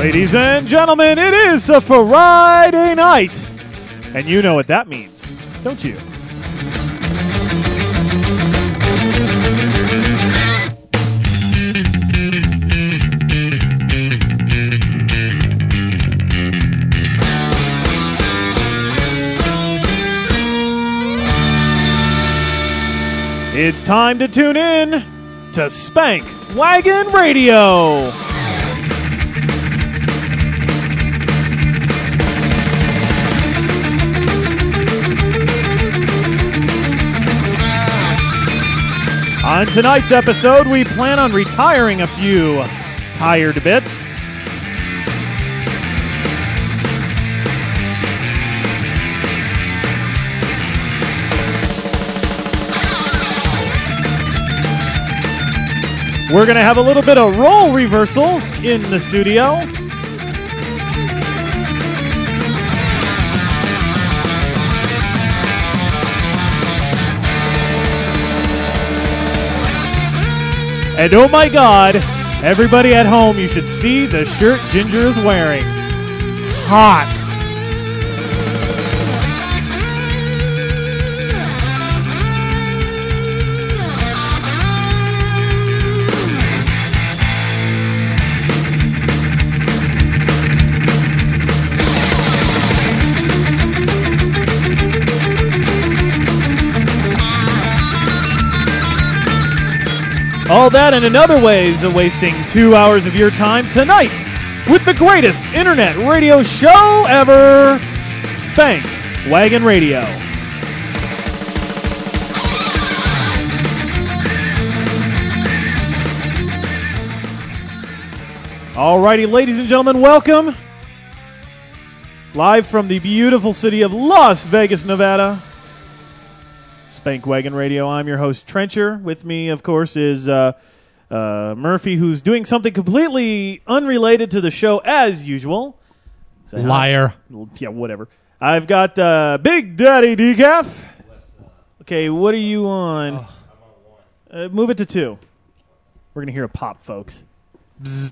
Ladies and gentlemen, it is a Friday night. And you know what that means, don't you? It's time to tune in to Spank Wagon Radio. On tonight's episode, we plan on retiring a few tired bits. We're going to have a little bit of role reversal in the studio. And oh my God, everybody at home, you should see the shirt Ginger is wearing. Hot. All that and in other ways of wasting 2 hours of your time tonight with the greatest internet radio show ever, Spank Wagon Radio. Alrighty, ladies and gentlemen, welcome. Live from the beautiful city of Las Vegas, Nevada. Spank Wagon Radio. I'm your host, Trencher. With me, of course, is Murphy, who's doing something completely unrelated to the show as usual. Liar. Yeah, whatever. I've got Big Daddy Decaf. Okay, what are you on? Oh. I'm on 1. Move it to 2. We're going to hear a pop, folks. Bzz.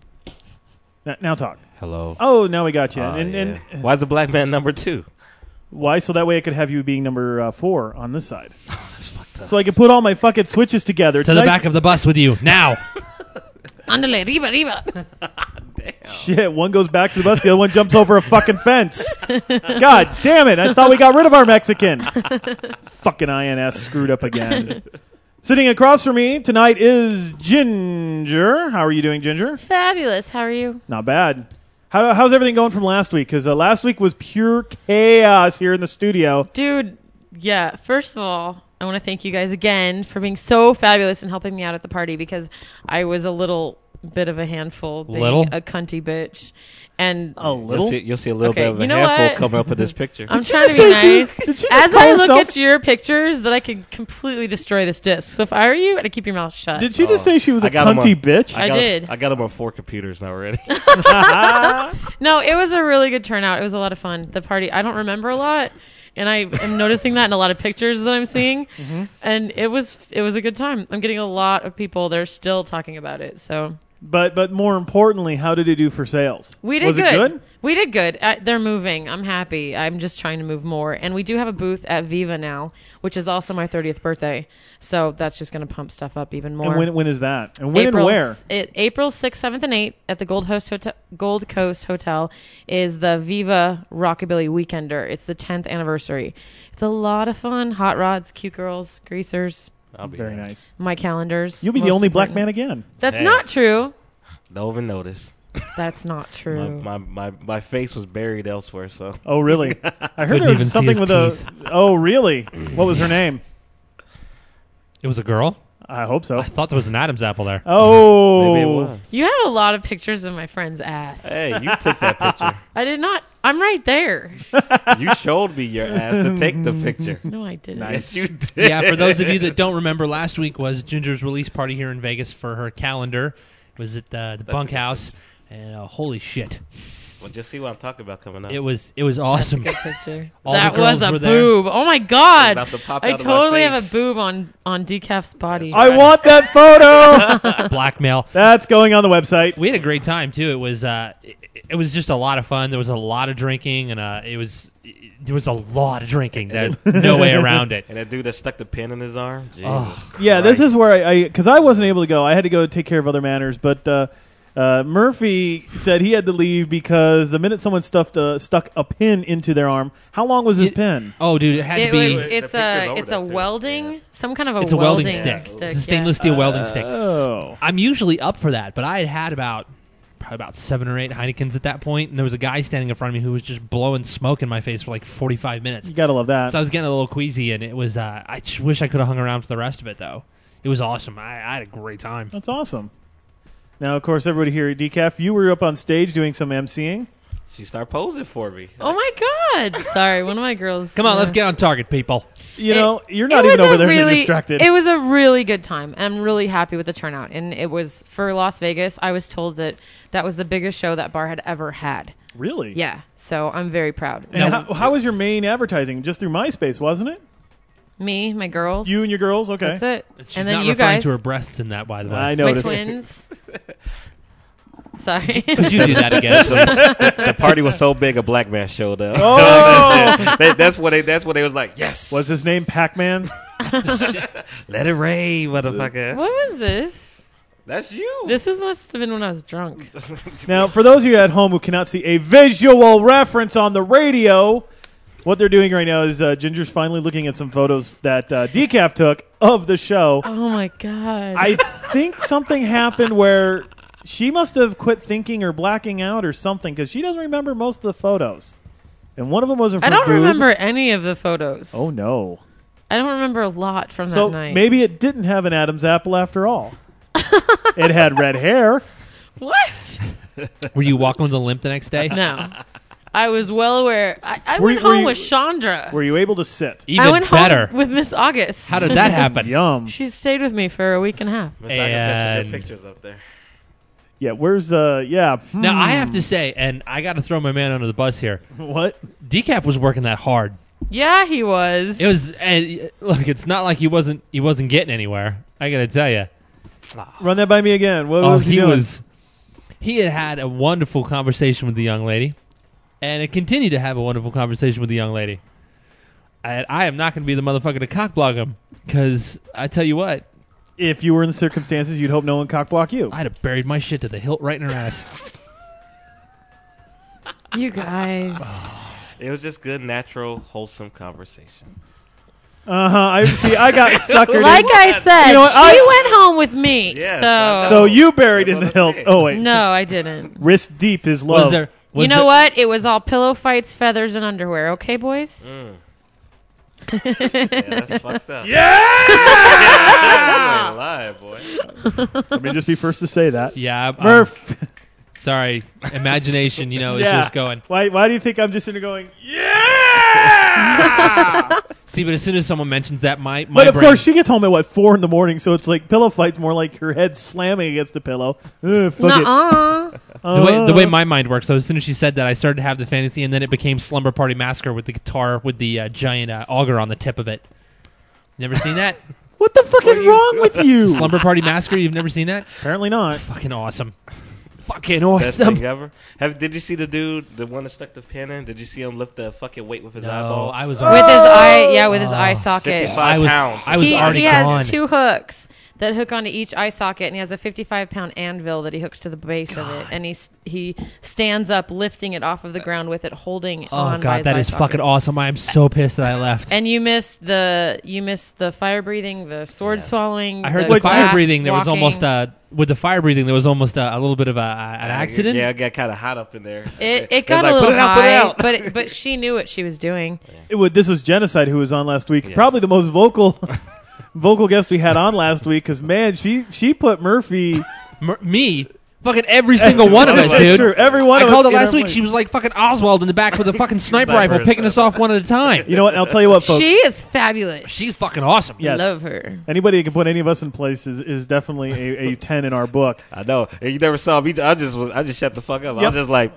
Now talk. Hello. Oh, now we got you. And why is the black man number 2? Why? So that way I could have you being number 4 on this side. Oh, that's fucked up. So I can put all my fucking switches together. To the back of the bus with you, now. Andale, riba. Damn. Shit, one goes back to the bus, the other one jumps over a fucking fence. God damn it, I thought we got rid of our Mexican. Fucking INS screwed up again. Sitting across from me tonight is Ginger. How are you doing, Ginger? Fabulous. How are you? Not bad. How's everything going from last week? Because last week was pure chaos here in the studio. Dude, yeah. First of all, I want to thank you guys again for being so fabulous and helping me out at the party because I was a little bit of a handful being a cunty bitch. And a little? You'll see a little Okay, bit of a you know handful what? coming up in this picture. I'm trying to be nice. As I look at your pictures, that I could completely destroy this disc. So if I were you, I'd keep your mouth shut. Did she just say she was a cunty bitch? I did. I got them on 4 computers now already. No, it was a really good turnout. It was a lot of fun. The party, I don't remember a lot. And I am noticing that in a lot of pictures that I'm seeing. Mm-hmm. And it was a good time. I'm getting a lot of people that are still talking about it. So, But more importantly, how did it do for sales? We did Was good. it good? We did good. They're moving. I'm happy. I'm just trying to move more. And we do have a booth at Viva now, which is also my 30th birthday. So that's just going to pump stuff up even more. And when is that? And when and where? April 6th, 7th, and 8th at the Gold Coast Hotel is the Viva Rockabilly Weekender. It's the 10th anniversary. It's a lot of fun. Hot rods, cute girls, greasers. I'll be Very there. nice. My calendars. You'll be the only black man again. That's Damn. not true. Don't even notice. That's not true. My face was buried elsewhere, so. Oh, really? I heard Couldn't there even was see something his with teeth. Oh, really? What was her name? It was a girl? I hope so. I thought there was an Adam's apple there. Oh. Maybe it was. You have a lot of pictures of my friend's ass. Hey, you took that picture. I did not. I'm right there. You showed me your ass to take the picture. No, I didn't. Yes, you did. Yeah, for those of you that don't remember, last week was Ginger's release party here in Vegas for her calendar. It was at the bunkhouse. And holy shit. Well, just see what I'm talking about coming up. It was awesome. Good picture. All that the girls was a were there. boob. Oh my god! About to pop I out of my totally have a face. boob on Decaf's body. I want that photo. Blackmail. That's going on the website. We had a great time too. It was just a lot of fun. There was a lot of drinking, and there was a lot of drinking. There's no way around it. And that dude that stuck the pin in his arm. Jesus Oh. Christ. Yeah, this is where because I wasn't able to go. I had to go take care of other matters. But Murphy said he had to leave because the minute someone stuck a pin into their arm, how long was his pin? Oh, dude, it had to be. It's picture's over a that, too. welding, Yeah. some kind of a It's a welding stick. stick. It's a stainless steel welding stick. Oh, I'm usually up for that, but I had probably about 7 or 8 Heinekens at that point, and there was a guy standing in front of me who was just blowing smoke in my face for like 45 minutes. you gotta love that. So I was getting a little queasy, and it was. I just wish I could have hung around for the rest of it, though. It was awesome. I had a great time. That's awesome. Now, of course, everybody here at Decaf, you were up on stage doing some emceeing. She started posing for me. Oh my god! Sorry, one of my girls. Come on, let's get on target, people. You know, you're not even over there and you're distracted. It was a really good time. I'm really happy with the turnout, and it was for Las Vegas. I was told that was the biggest show that bar had ever had. Really? Yeah, so I'm very proud. And Now- how was your main advertising? Just through MySpace, wasn't it? Me, my girls. You and your girls? Okay. That's it. She's and then not you referring guys, to her breasts in that, by the way. I my noticed. twins. Sorry. Could you do that again, please? The party was so big, a black man showed up. Oh! That's when they was like, yes. Was his name Pac-Man? Let it rain, motherfucker. What was this? That's you. This must have been when I was drunk. Now, for those of you at home who cannot see a visual reference on the radio, what they're doing right now is Ginger's finally looking at some photos that Decaf took of the show. Oh my god! I think something happened where she must have quit thinking or blacking out or something because she doesn't remember most of the photos. And one of them was of her I don't boob. remember any of the photos. Oh, no. I don't remember a lot from So that night. maybe it didn't have an Adam's apple after all. It had red hair. What? Were you walking with a limp the next day? No. I was well aware. I Were went you- were home you- with Chandra. Were you able to sit? Even I went better. home with Miss August. How did that happen? Yum. She stayed with me for a week and a half. Miss August got some And- good pictures up there. Yeah, where's yeah. Now, I have to say, and I got to throw my man under the bus here, What? Decaf was working that hard. Yeah, he was. It was, and look, it's not like he wasn't getting anywhere. I got to tell you. Run that by me again. What Oh, was he doing? he had a wonderful conversation with the young lady, and it continued to have a wonderful conversation with the young lady. And I am not going to be the motherfucker to cockblock him, because I tell you what, If you were in the circumstances, you'd hope no one cockblock you. I'd have buried my shit to the hilt right in her ass. You guys. It was just good, natural, wholesome conversation. I see. I got suckered. Like in. I said, You know what, she went home with me. Yeah, So you buried in the hilt. Oh wait, No, I didn't. wrist deep is love. Was there? Was You know there- what? It was all pillow fights, feathers, and underwear. Okay, boys? Yeah, that's fucked up. Yeah! You ain't lying, boy. Let me just be first to say that. Yeah, Murph. sorry, imagination. Is Yeah. just going. Why do you think I'm just sitting there going? Yeah. See, but as soon as someone mentions that, my But of brain, course, she gets home at 4 a.m, so it's like pillow fight's more like her head slamming against the pillow. Fuck it. Nuh-uh. the way my mind works. So as soon as she said that, I started to have the fantasy, and then it became Slumber Party Massacre with the guitar with the giant auger on the tip of it. Never seen that? What the fuck is wrong with you? Slumber Party Massacre. You've never seen that? Apparently not. Fucking awesome. Fucking Best awesome. thing ever. Did you see the dude, the one that stuck the pin in? Did you see him lift the fucking weight with his No, eyeballs? I was With his eye, with his eye socket. 55 I was pounds. I was he, already he has gone. 2 hooks that hook onto each eye socket, and he has a 55-pound anvil that he hooks to the base of it, and he stands up, lifting it off of the ground with it, holding Oh on. by god, his that eye is sockets. fucking awesome. I am so pissed that I left. And you missed the fire breathing, the sword swallowing. I heard the the fire glass breathing. There was walking. almost with the fire breathing. There was almost a little bit of an accident. Yeah, it got kind of hot up in there. It got like, a little put it out, put it high, out. but she knew what she was doing. This was Genocide who was on last week. Yes. Probably the most vocal guest we had on last week because man, she put Murphy. Me Fucking every single one of us, That's dude. true. Every one I of called us it last in our week. place. She was like fucking Oswald in the back with a fucking sniper rifle, picking us off one at a time. You know what? I'll tell you what, folks. She is fabulous. She's fucking awesome. Yes. Love her. Anybody who can put any of us in place is definitely a 10 in our book. I know. And you never saw me. I just shut the fuck up. I Yep. was just like,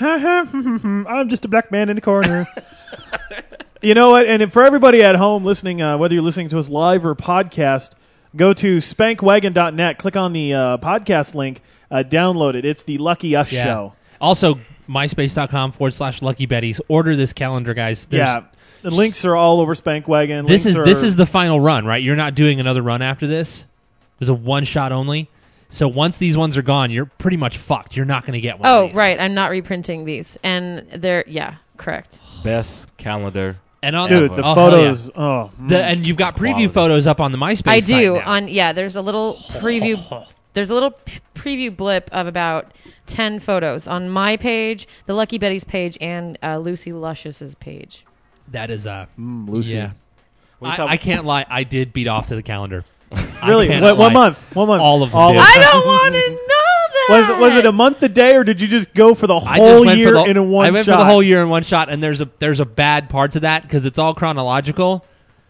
I'm just a black man in the corner. You know what? And for everybody at home listening, whether you're listening to us live or podcast, go to spankwagon.net, click on the podcast link, download it. It's the Lucky Us Yeah. show. Also, myspace.com/Lucky Betties. Order this calendar, guys. Yeah. The links are all over Spankwagon. This Links is the final run, right? You're not doing another run after this. There's a one shot only. So once these ones are gone, you're pretty much fucked. You're not going to get one. Oh, of these. right. I'm not reprinting these. And they're, yeah, correct. best calendar. And on Dude, the hell photos. yeah. Oh, And you've got preview Quality. photos up on the MySpace. I site do. now. There's a little preview. There's a little preview blip of about 10 photos on my page, the Lucky Betty's page, and Lucy Luscious's page. That is Lucy. Yeah. What are you talking- I can't lie. I did beat off to the calendar. Really? I cannot What lie. month? What month? All of them. All dude. of I don't want to know that. Was it a month a day, or did you just go for the I just whole went year for the, in a one I went shot? for the whole year in one shot, and there's a bad part to that because it's all chronological.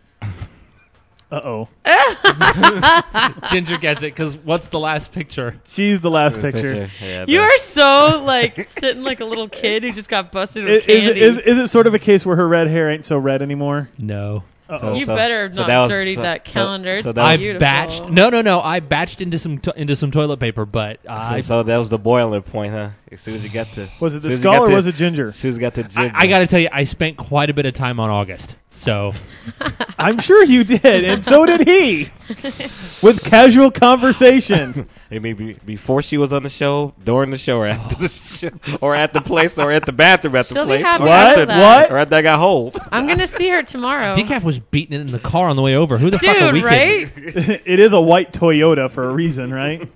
Uh-oh. Ginger gets it because what's the last picture? She's the last picture. Yeah, You are so like sitting like a little kid who just got busted with candy. Is it sort of a case where her red hair ain't so red anymore? No. Uh-oh. You better not that was- dirty that calendar. so It's that I was- beautiful. batched. No. I batched into some toilet paper, but So that was the boiling point, huh? As soon as you got to, Was it the as soon as you skull got or to- was it Ginger? As soon as you got to ginger. I got to tell you, I spent quite a bit of time on August. So I'm sure you did, and so did he. With casual conversation. It may be before she was on the show, during the show, or after the show, or at the place, or at the bathroom at the She'll be place, happy or What? after that. or after I got hold. I'm gonna see her tomorrow. Decaf was beating it in the car on the way over. Who the fuck are we Dude, kidding? right? It is a white Toyota for a reason, right?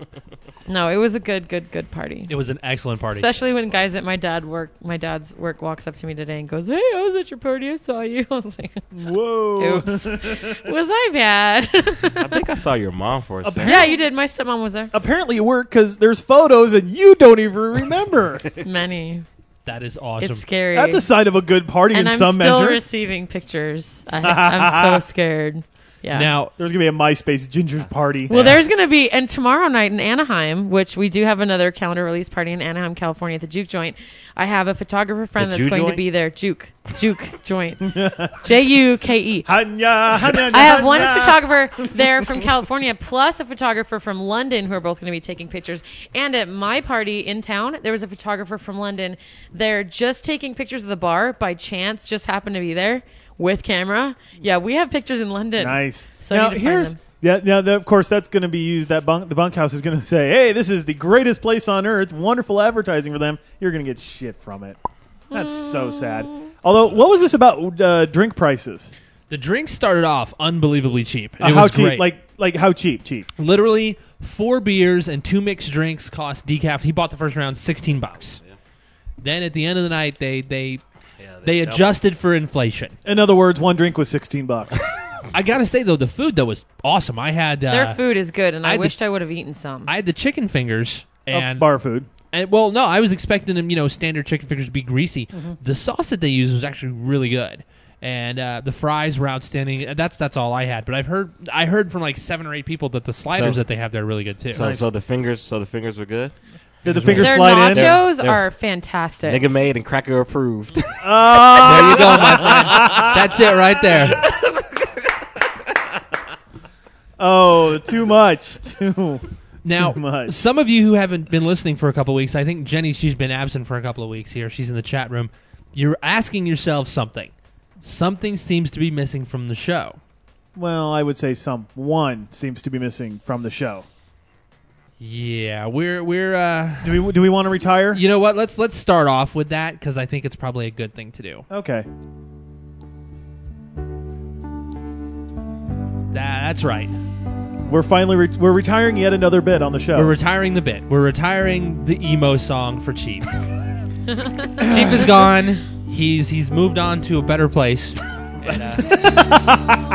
No, it was a good party. It was an excellent party. Especially when guys at my dad's work walks up to me today and goes, "Hey, I was at your party. I saw you." I was like, Whoa. "Oops, was I bad?" I think I saw your mom for a second. Yeah, you did. My stepmom was there. Apparently it worked because there's photos and you don't even remember. Many. That is awesome. It's scary. That's a sign of a good party and in I'm some still measure. receiving pictures. I'm so scared. Yeah. Now, There's going to be a MySpace Ginger's party. Well, there's going to be, and tomorrow night in Anaheim, which we do have another calendar release party in Anaheim, California at the Juke Joint. I have a photographer friend The that's Juke going to Joint? be there. Juke Joint. Juke. Hanya, hanya, I have one hanya. photographer there from California, plus a photographer from London who are both going to be taking pictures. And at my party in town, there was a photographer from London. They're just taking pictures of the bar by chance, just happened to be there with camera. Yeah, we have pictures in London. Nice. So I now need to find here's them. of course that's going to be used. The bunkhouse is going to say, "Hey, this is the greatest place on earth. Wonderful advertising for them." You're going to get shit from it. That's so sad. Although, what was this about drink prices? the drinks started off unbelievably cheap. It How was cheap? great. Like how cheap? Cheap. Literally 4 beers and 2 mixed drinks cost decaf. He bought the first round $16. Then at the end of the night, they adjusted for inflation. In other words, one drink was $16. I gotta say though, the food though was awesome. I had Their food is good, and I I had wished I would have eaten some. I had the chicken fingers Of and bar food. And well, no, I was expecting them, standard chicken fingers to be greasy. Mm-hmm. The sauce that they used was actually really good, and the fries were outstanding. That's all I had. But I heard from like 7 or 8 people that the sliders So- that they have there are really good too. So the fingers were good. Did the fingers Their slide in? nachos They're- are fantastic. Nigga made and cracker approved. There you go, my friend. That's it right there. Oh, too much. Too Now, much. some of you who haven't been listening for a couple of weeks, I think Jenny, she's been absent for a couple of weeks here. She's in the chat room. You're asking yourself something. Something seems to be missing from the show. Well, I would say one seems to be missing from the show. Yeah, we're Do we want to retire? you know what? Let's start off with that because I think it's probably a good thing to do. Okay. That's right. We're finally we're retiring yet another bit on the show. We're retiring the bit. We're retiring the emo song for Chief. Chief is gone. He's moved on to a better place. And,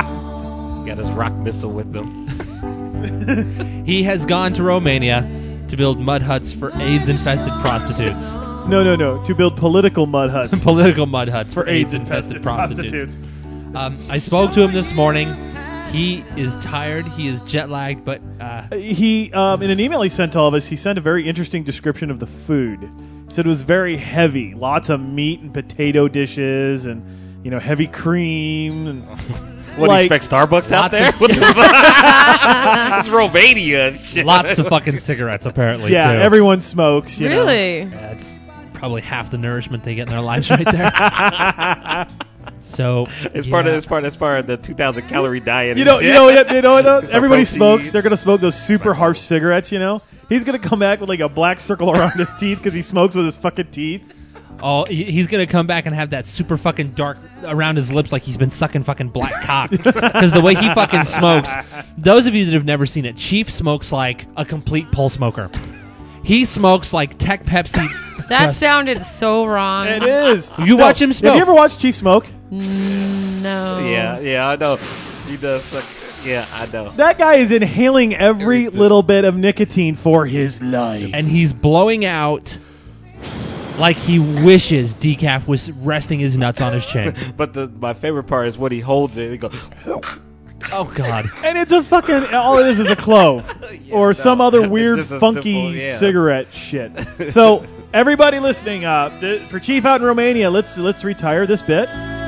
Got his rock missile with them. he has gone to Romania to build mud huts for AIDS-infested prostitutes. No. To build political mud huts Political mud huts for AIDS-infested prostitutes. I spoke to him this morning. He is tired. He is jet-lagged, but... He, in an email he sent to all of us, he sent a very interesting description of the food. He said it was very heavy. Lots of meat and potato dishes and, heavy cream. And What do you expect, Starbucks out there? of- What the fuck? It's Romania and shit. Lots of fucking cigarettes, apparently, yeah, too. everyone smokes. Really? Yeah, it's probably half the nourishment they get in their lives right there. So It's part of the 2,000 calorie diet. You and know, shit. everybody proteins. smokes. They're gonna smoke those super harsh cigarettes. He's gonna come back with like a black circle around his teeth because he smokes with his fucking teeth. Oh, he's gonna come back and have that super fucking dark around his lips, like he's been sucking fucking black cock. Because the way he fucking smokes. Those of you that have never seen it, Chief smokes like a complete pole smoker. He smokes like Tech Pepsi. That sounded so wrong. It is. You watch him smoke. Have you ever watched Chief smoke? No. Yeah, I know. He does suck. Yeah, I know. That guy is inhaling every little bit of nicotine for his life. And he's blowing out like he wishes Decaf was resting his nuts on his chin. But my favorite part is when he holds it. He goes, Oh, God. And it's a fucking, all it is a clove. Or some other weird, It's just a funky simple, cigarette shit. So, everybody listening, for Chief out in Romania, let's retire this bit.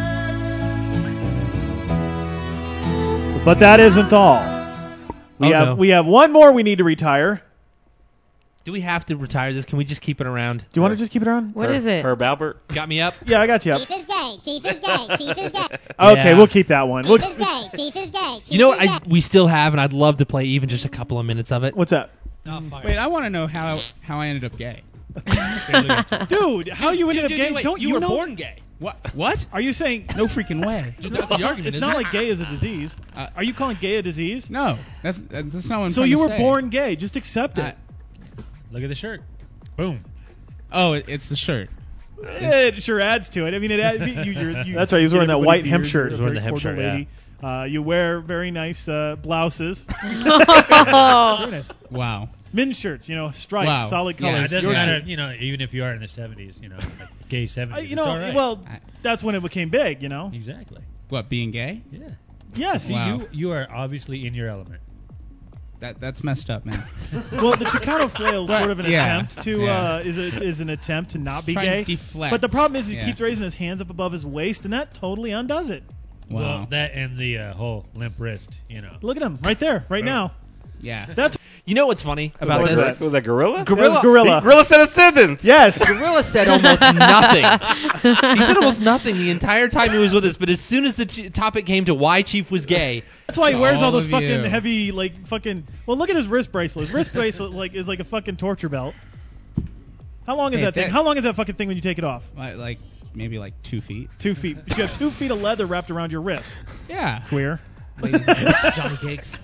But that isn't all. We have one more we need to retire. Do we have to retire this? Can we just keep it around? Do you want to just keep it around? What is it? Herb Albert. Got me up? Yeah, I got you up. Chief is gay. Chief is gay. Chief is gay. Okay, Yeah. we'll keep that one. Chief is gay. Chief is gay. Chief You know is what we still have, and I'd love to play even just a couple of minutes of it? What's that? Wait, I want to know how I ended up gay. Dude, how you ended up gay? Don't you were know? born gay. What? Are you saying No freaking way. That's the argument, it's isn't not it? like gay is a disease? Are you calling gay a disease? No, that's not what I'm So trying you to were say. born gay. Just accept it. Look at the shirt. Boom. Oh, it's the shirt. It sure adds to it. I mean, that's right. He was wearing that white hemp shirt. He was wearing the hemp shirt, lady. You wear very nice blouses. Oh. Very nice. Wow. Men's shirts, stripes, Wow. solid Yeah, colors. It doesn't Your matter, shirt. even if you are in the 70s, like gay 70s. It's all right. Well, that's when it became big, Exactly. What, being gay? Yeah. Yes. See, Wow. you are obviously in your element. That's messed up, man. Well, the Chicano flail is sort of an Yeah. attempt to Yeah. is an attempt to not be Trying gay. to deflect. But the problem is he Yeah. keeps raising his hands up above his waist, and that totally undoes it. Wow. Well, that and the whole limp wrist, Look at him right there, right now. Yeah. That's You know what's funny about Was this? that, was that Gorilla? That's Gorilla. Gorilla said a sentence. Yes. Gorilla said almost nothing. He said almost nothing the entire time he was with us, but as soon as the topic came to why Chief was gay, That's why he wears all all those of fucking you. heavy, fucking. Well, look at his wrist bracelet. His wrist bracelet is like a fucking torture belt. How long is Hey, that thing? that- How long is that fucking thing when you take it off? Like maybe like 2 feet. 2 feet. You have 2 feet of leather wrapped around your wrist. Yeah. Queer. ladies and gentlemen, Johnny Cakes.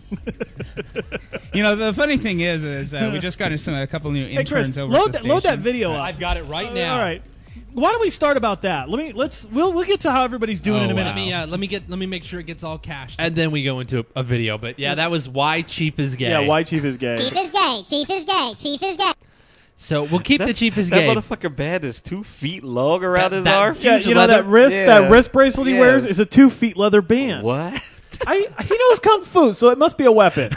The funny thing is we just got a couple new Hey, interns Chris, over load at the that station. video up. I've got it right now. All right. Why don't we start about that? We'll get to how everybody's doing Oh, in a minute. wow. Let me make sure it gets all cached. And then we go into a video. But yeah, that was why Chief is gay. Yeah, why Chief is gay. Chief is gay. Chief is gay. Chief is gay. So we'll keep the Chief is That gay. motherfucker band is 2 feet long around That- his that arm. huge Yeah, you know leather- that wrist bracelet he Yeah. wears is a 2 feet leather band. What? He knows kung fu, so it must be a weapon.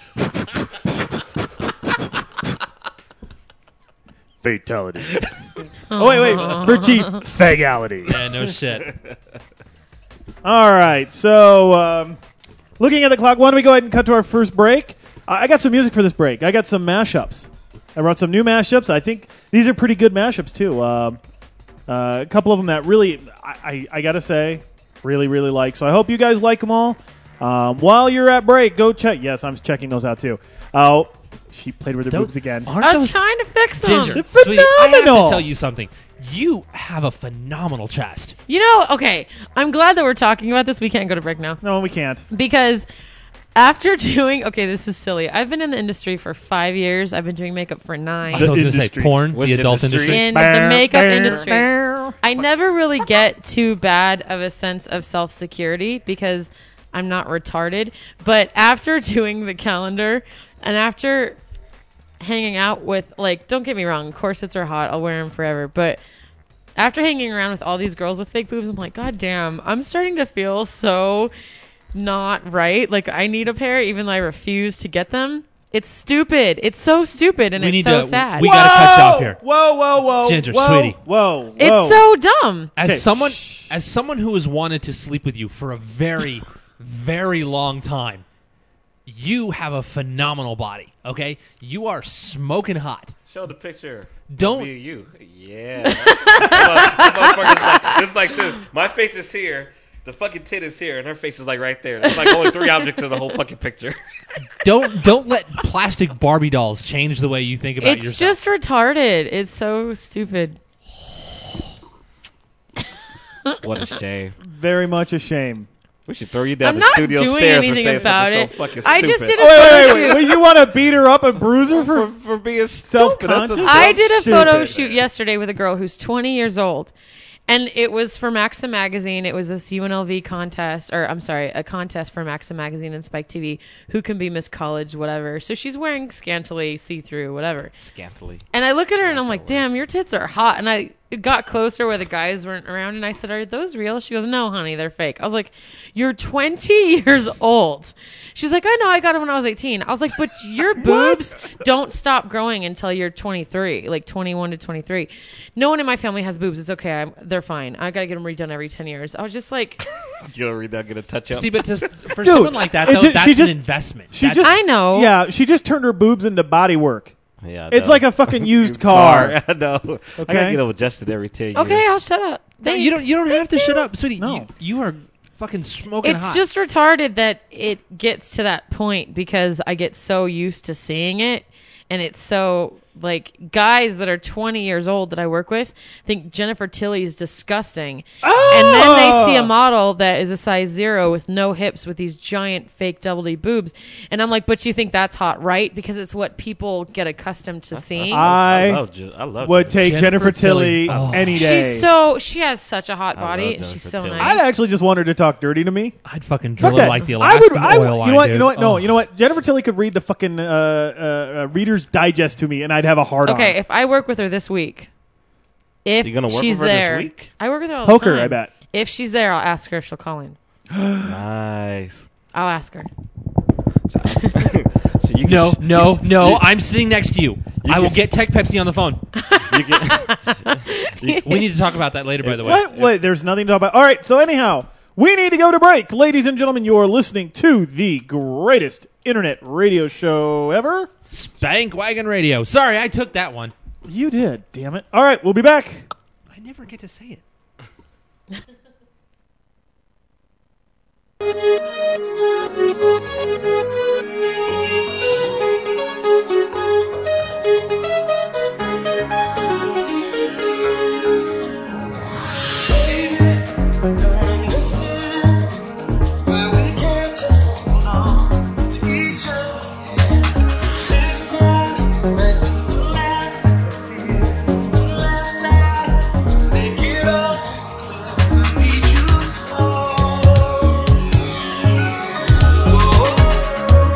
Fatality. Oh wait, for Chief, fagality. Yeah, no shit. All right, so looking at the clock, why don't we go ahead and cut to our first break? I got some music for this break. I got some mashups. I brought some new mashups. I think these are pretty good mashups too. A couple of them that really, I gotta say, really like. So I hope you guys like them all. While you're at break, go check. Yes, I'm checking those out too. Oh, she played with her boobs again. I was trying to fix them. Ginger, They're sweetie, I have phenomenal. to tell you something. You have a phenomenal chest. Okay, I'm glad that we're talking about this. We can't go to break now. No, we can't. Because after doing, this is silly. I've been in the industry for 5 years. I've been doing makeup for 9. I was going to say industry. porn, Which the adult industry? industry. In the makeup industry. I never really get too bad of a sense of self-security because I'm not retarded. But after doing the calendar and after hanging out with, like, don't get me wrong, corsets are hot. I'll wear them forever. But after hanging around with all these girls with fake boobs, I'm like, God damn, I'm starting to feel so not right. Like, I need a pair, even though I refuse to get them. It's stupid. It's so stupid, and it's so sad. We got to cut you off here. Whoa. Ginger, whoa, sweetie. Whoa. It's so dumb. As someone who has wanted to sleep with you for a very, very long time, you have a phenomenal body. Okay, you are smoking hot. Show the picture. Don't Be you. Yeah. It's like this. My face is here. The fucking tit is here, and her face is like right there. There's like only 3 objects in the whole fucking picture. don't let plastic Barbie dolls change the way you think about yourself. It's just retarded. It's so stupid. What a shame. Very much a shame. We should throw you down I'm the not studio doing stairs for anything saying about something it. so fucking I stupid. just did a Wait. photo shoot. Well, you want to beat her up and bruise her for being self-conscious? I did a Stupid. photo shoot yesterday with a girl who's 20 years old. And it was for Maxim Magazine. It was a UNLV contest, or I'm sorry, a contest for Maxim Magazine and Spike TV. Who can be Miss College, whatever. So she's wearing scantily, see-through, whatever. Scantily. And I look at her and I'm like, damn, your tits are hot. And I got closer where the guys weren't around and I said, are those real? She goes, no, honey, they're fake. I was like, you're 20 years old. She's like, I know, I got them when I was 18. I was like, but your boobs don't stop growing until you're 23, like 21 to 23. No one in my family has boobs. It's okay. They're fine. I got to get them redone every 10 years. I was just like... You gonna read that, get a touch up? See, but just for someone like that, though, that's an investment. I know. Yeah, she just turned her boobs into body work. Yeah, it's like a fucking used car. I know. Okay. I gotta get them adjusted every 10 years. Okay, I'll shut up. No, you don't have to shut up, sweetie. No. You are fucking smoking It's hot. just retarded that it gets to that point because I get so used to seeing it, and it's so like guys that are 20 years old that I work with think Jennifer Tilly is disgusting, and then they see a model that is a size 0 with no hips with these giant fake double D boobs, and I'm like, but you think that's hot, right? Because it's what people get accustomed to seeing. I love would take Jennifer Tilly Oh. any day. She has such a hot body, and she's Jennifer so Tilly. nice. I'd actually just want her to talk dirty to me. I'd fucking drill Fuck it that. like the Alaskan oil line, you know what? dude. You know what? No, Oh. you know what? Jennifer Tilly could read the fucking Reader's Digest to me, and I'd have a hard on. Okay, if I work with her this week, if You gonna work she's with her this there, week? I work with her all Poker, the time. I bet. If she's there, I'll ask her if she'll call in. Nice. I'll ask her. So you can No. I'm sitting next to you. I will get Tech Pepsi on the phone. We need to talk about that later, by the way. What? Wait, there's nothing to talk about. All right, so anyhow, we need to go to break. Ladies and gentlemen, you're listening to the greatest internet radio show ever. Spank Wagon Radio. Sorry, I took that one. You did, damn it. All right, we'll be back. I never get to say it. Need you slow.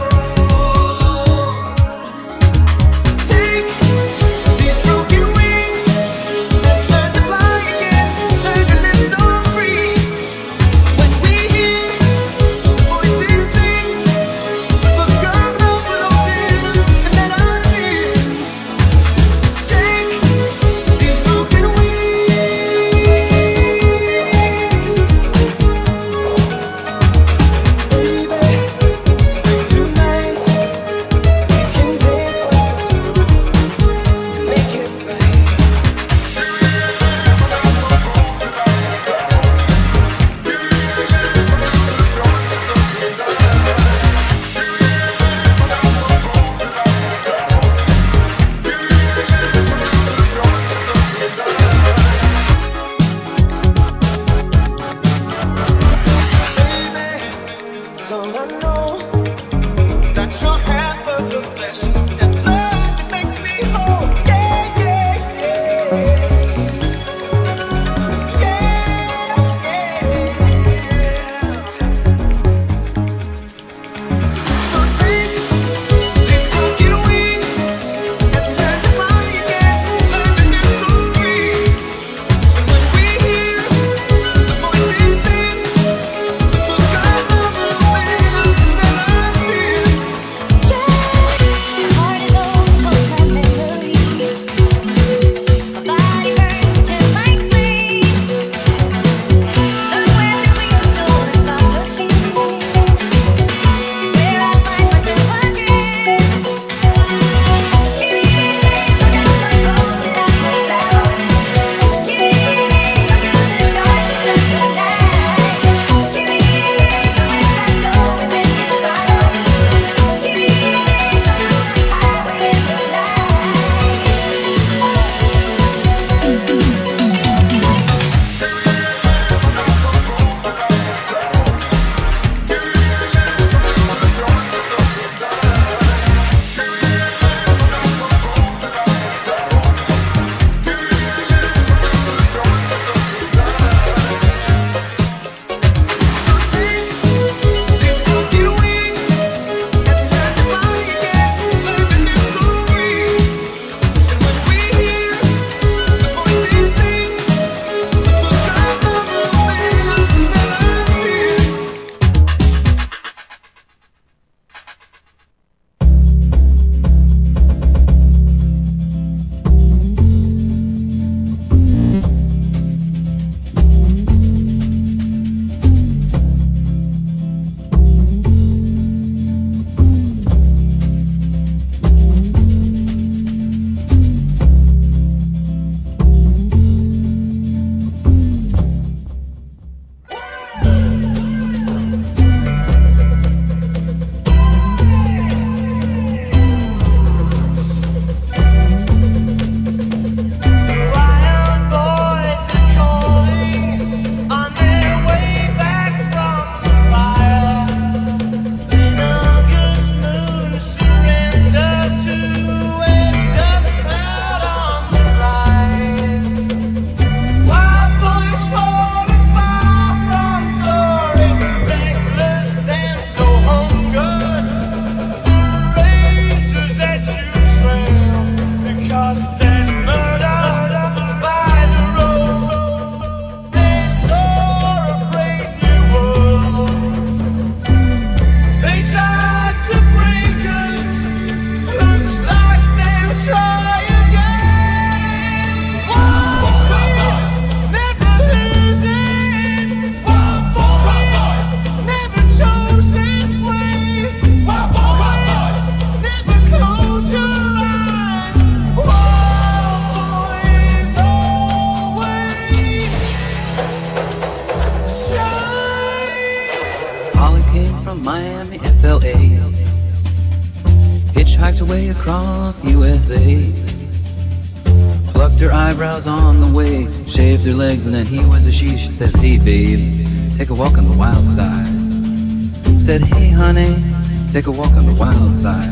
hitchhiked away across USA. Plucked her eyebrows on the way, shaved her legs, and then he was a she. She says, hey babe, take a walk on the wild side. Said, hey honey, take a walk on the wild side.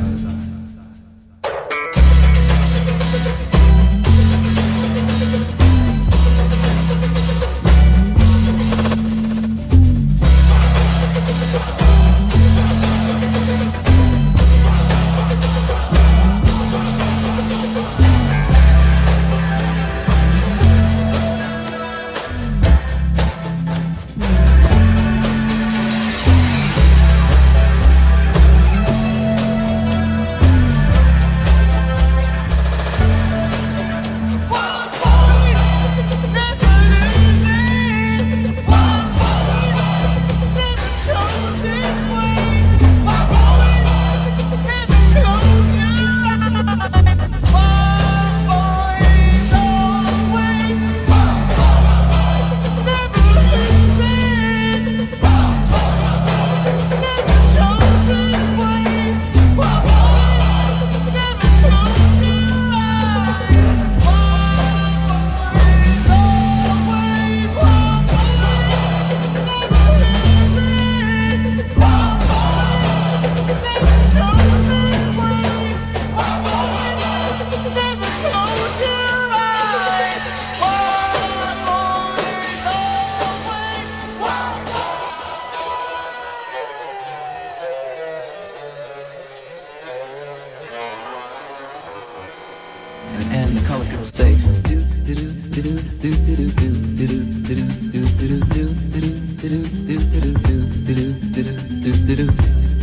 And the color girls say do do do do do do do do do do do do do do.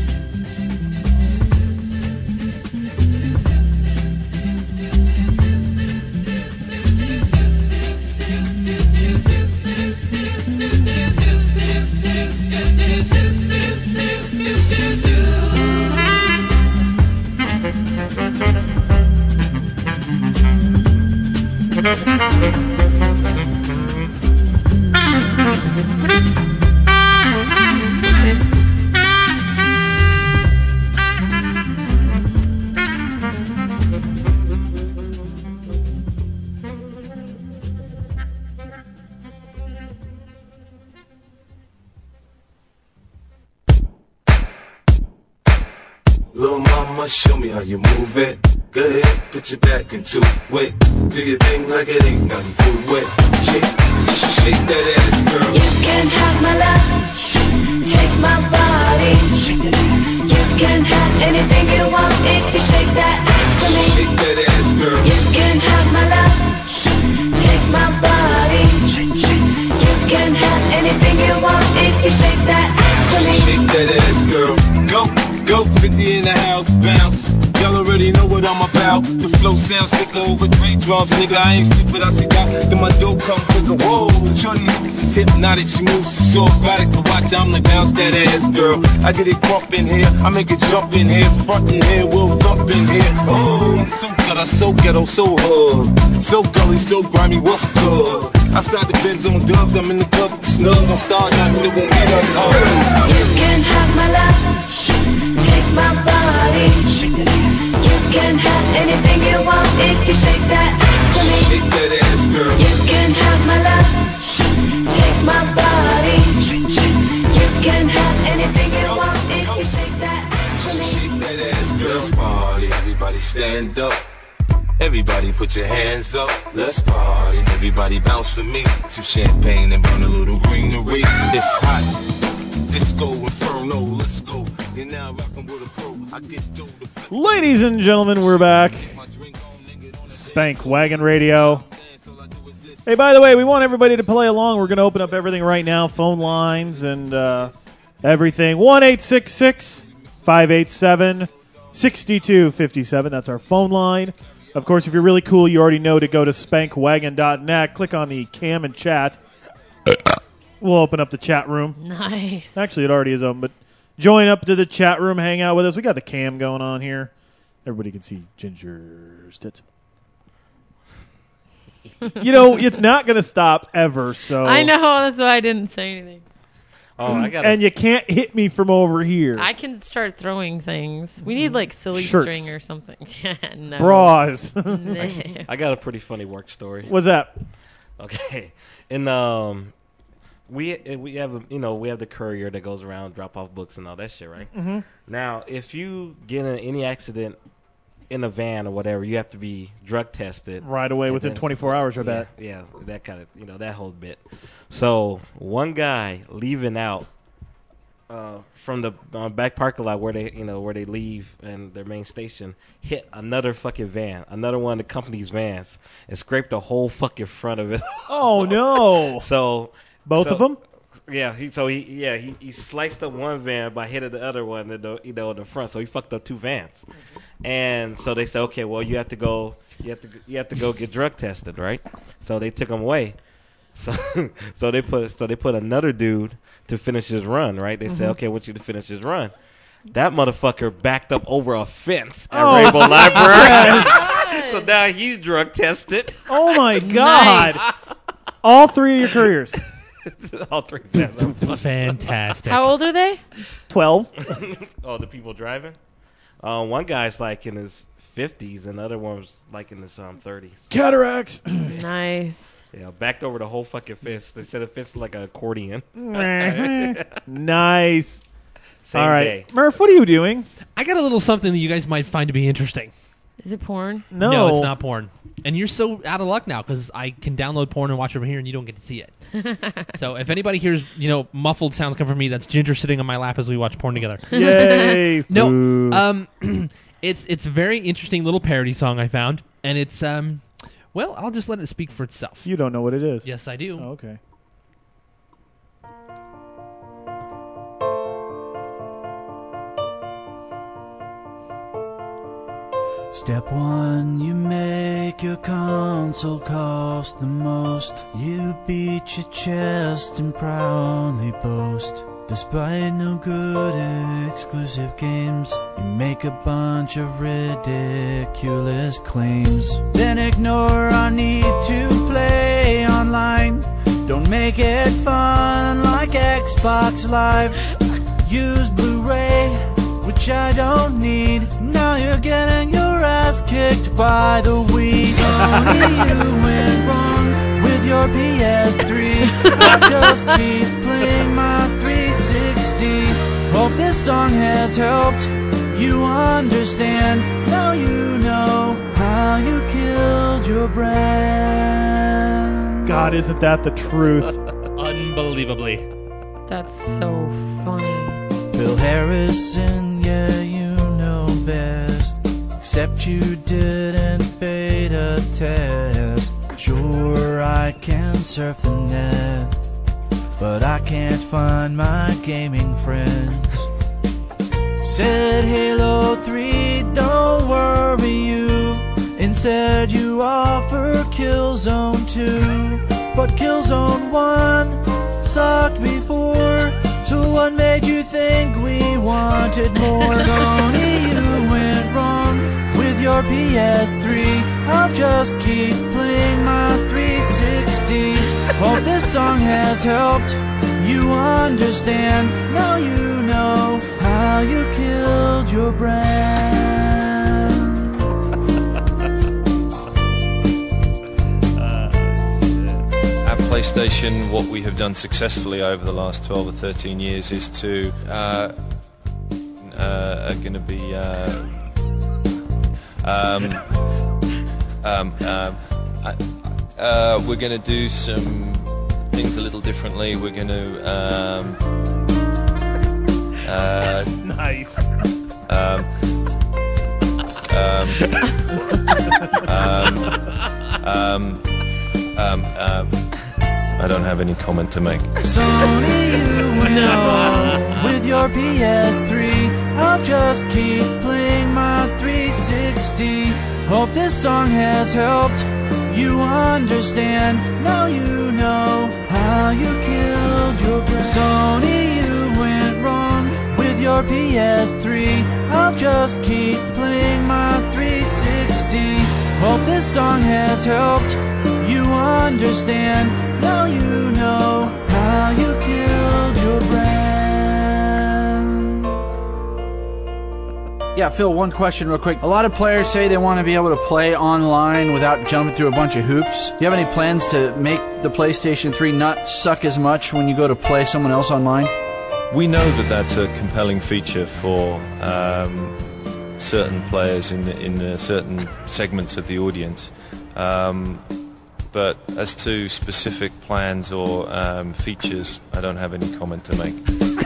Little mama, show me how you move it. Go ahead, put your back into it. Do your thing like it ain't nothing to it. Shake that ass, girl. You can have my love, take my body. You can have anything you want if you shake that ass for me. Shake that ass, girl. You can have my love, take my body. You can have anything you want if you shake that ass for me. Shake that ass, girl. Go, 50 in the house, bounce. Y'all already know what I'm about. The flow sounds sicker over 3 drums, nigga. I ain't stupid, I see that. Then my dough come quicker. Whoa, shorty is hypnotic, she moves so erotic to watch. I'm like bounce that ass, girl. I get it crump in here, I make it jump in here, front in here, we'll thump in here. Oh, I'm so gutter, so ghetto, so hood, so gully, so grimy. What's good? Outside the Benz on dubs, I'm in the club with the snug. I'm starting out and it won't be nothing hard. You can have my love, take my body. You can have anything you want if you shake that ass for me. Shake that ass, girl. You can have my love, take my body. You can have anything you want if you shake that ass for me. Shake that ass, girl. Let's party, everybody stand up. Everybody put your hands up, let's party. Everybody bounce with me. Some champagne and burn a little greenery. It's hot, disco inferno, let's go. You're now rocking with a pro. I get dope. Ladies and gentlemen, we're back. Spank Wagon Radio. Hey, by the way, we want everybody to play along. We're going to open up everything right now, phone lines and everything. 1-866-587-6257. That's our phone line. Of course, if you're really cool, you already know to go to spankwagon.net. Click on the cam and chat. We'll open up the chat room. Nice. Actually, it already is open, but join up to the chat room, hang out with us. We got the cam going on here. Everybody can see Ginger's tits. You know, it's not going to stop ever, so... I know, that's why I didn't say anything. Oh, I got. And you can't hit me from over here. I can start throwing things. We need like silly Shirts. string or something. No. Bras. No. I got a pretty funny work story. What's that? Okay, and we have we have the courier that goes around drop off books and all that shit, right? Mm-hmm. Now, if you get in any accident in a van or whatever, you have to be drug tested Right away and within 24 hours, I bet. Yeah, that kind of that whole bit. So one guy leaving out from the back parking lot where they leave and their main station hit another fucking van, another one of the company's vans, and scraped the whole fucking front of it. Oh no! So both of them? Yeah. He sliced up one van by hitting the other one in the front. So he fucked up two vans, and so they said, okay, well you have to go get drug tested, right? So they took him away. So they put another dude to finish his run, right? They said, okay, I want you to finish his run. That motherfucker backed up over a fence at Rainbow Library. So now he's drug tested. Oh my god! Nice. All three of your couriers. All three vans. Fantastic. How old are they? 12. Oh, the people driving? One guy's like in his 50s, and the other one was like in his 30s. Cataracts. Nice. Yeah, backed over the whole fucking fence. They said the fence is like an accordion. Nice. Same All right, day. Murph, what are you doing? I got a little something that you guys might find to be interesting. Is it porn? No, it's not porn. And you're so out of luck now because I can download porn and watch it over here, and you don't get to see it. So if anybody hears, muffled sounds come from me, that's Ginger sitting on my lap as we watch porn together. Yay! No, it's a very interesting little parody song I found, and it's well, I'll just let it speak for itself. You don't know what it is. Yes, I do. Oh, okay. Step one, you make your console cost the most. You beat your chest and proudly boast. Despite no good exclusive games, you make a bunch of ridiculous claims. Then ignore our need to play online. Don't make it fun like Xbox Live. Use Blu-ray, which I don't need. Now you're getting your ass kicked by the Wii. Sony, you went wrong with your PS3. I just keep playing my 360. Hope this song has helped you understand. Now you know how you killed your brand. God, isn't that the truth? Unbelievably. That's so funny. Bill Harrison, yeah, you know best. Except you didn't beta test. Sure, I can surf the net, but I can't find my gaming friends. Said Halo 3, don't worry you. Instead you offer Killzone 2. But Killzone 1 sucked before. So what made you think we wanted more? Sony, you went wrong with your PS3. I'll just keep playing my 360. Hope this song has helped you understand. Now you know how you killed your brand. At PlayStation, what we have done successfully over the last 12 or 13 years is to going to be we're going to do some things a little differently. We're going to Nice. I don't have any comment to make. Sony, you went wrong with your PS3. I'll just keep playing my 360. Hope this song has helped you understand. Now you know how you killed your brand. Sony, you went wrong with your PS3. I'll just keep playing my 360. Hope this song has helped you understand. Now you know how you killed your brand. Yeah, Phil, one question real quick. A lot of players say they want to be able to play online without jumping through a bunch of hoops. Do you have any plans to make the PlayStation 3 not suck as much when you go to play someone else online? We know that that's a compelling feature for certain players in certain segments of the audience. But as to specific plans or features, I don't have any comment to make.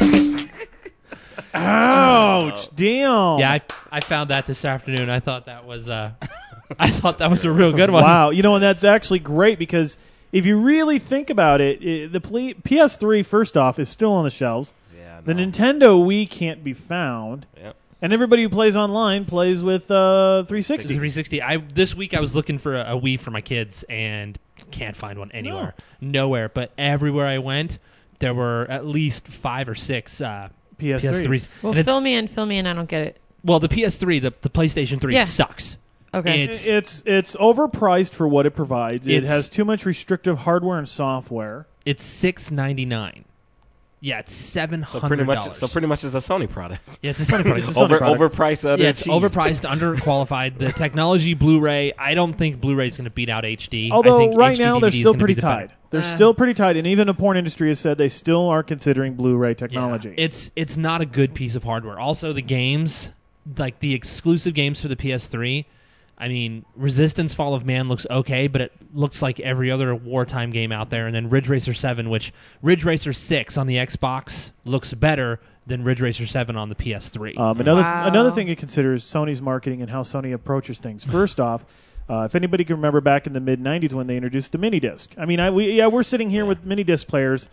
Ouch! Damn. Yeah, I found that this afternoon. I thought that was I thought that was a real good one. Wow. You know, and that's actually great because if you really think about it, the PS3, first off, is still on the shelves. Yeah, the Nintendo Wii can't be found. Yep. And everybody who plays online plays with 360. 360. This week I was looking for a Wii for my kids and can't find one anywhere. Nowhere. But everywhere I went, there were at least 5 or 6 PS3s. Well, fill me in. I don't get it. Well, the PS3, the PlayStation 3 sucks. Okay. It's overpriced for what it provides. It has too much restrictive hardware and software. It's $699. Yeah, it's $700. So pretty much it's a Sony product. Yeah, it's a Sony product. Overpriced. Yeah, it's overpriced, underqualified. The technology, Blu-ray. I don't think Blu-ray is going to beat out HD. Although I think right HD now they're DVD is still gonna pretty be the tight. better. They're still pretty tight, and even the porn industry has said they still are considering Blu-ray technology. Yeah, it's not a good piece of hardware. Also, the games, like the exclusive games for the PS3. I mean, Resistance Fall of Man looks okay, but it looks like every other wartime game out there. And then Ridge Racer 7, which Ridge Racer 6 on the Xbox looks better than Ridge Racer 7 on the PS3. Another thing to consider is Sony's marketing and how Sony approaches things. First off, if anybody can remember back in the mid-'90s when they introduced the mini disc. I mean, we're sitting here with mini disc players,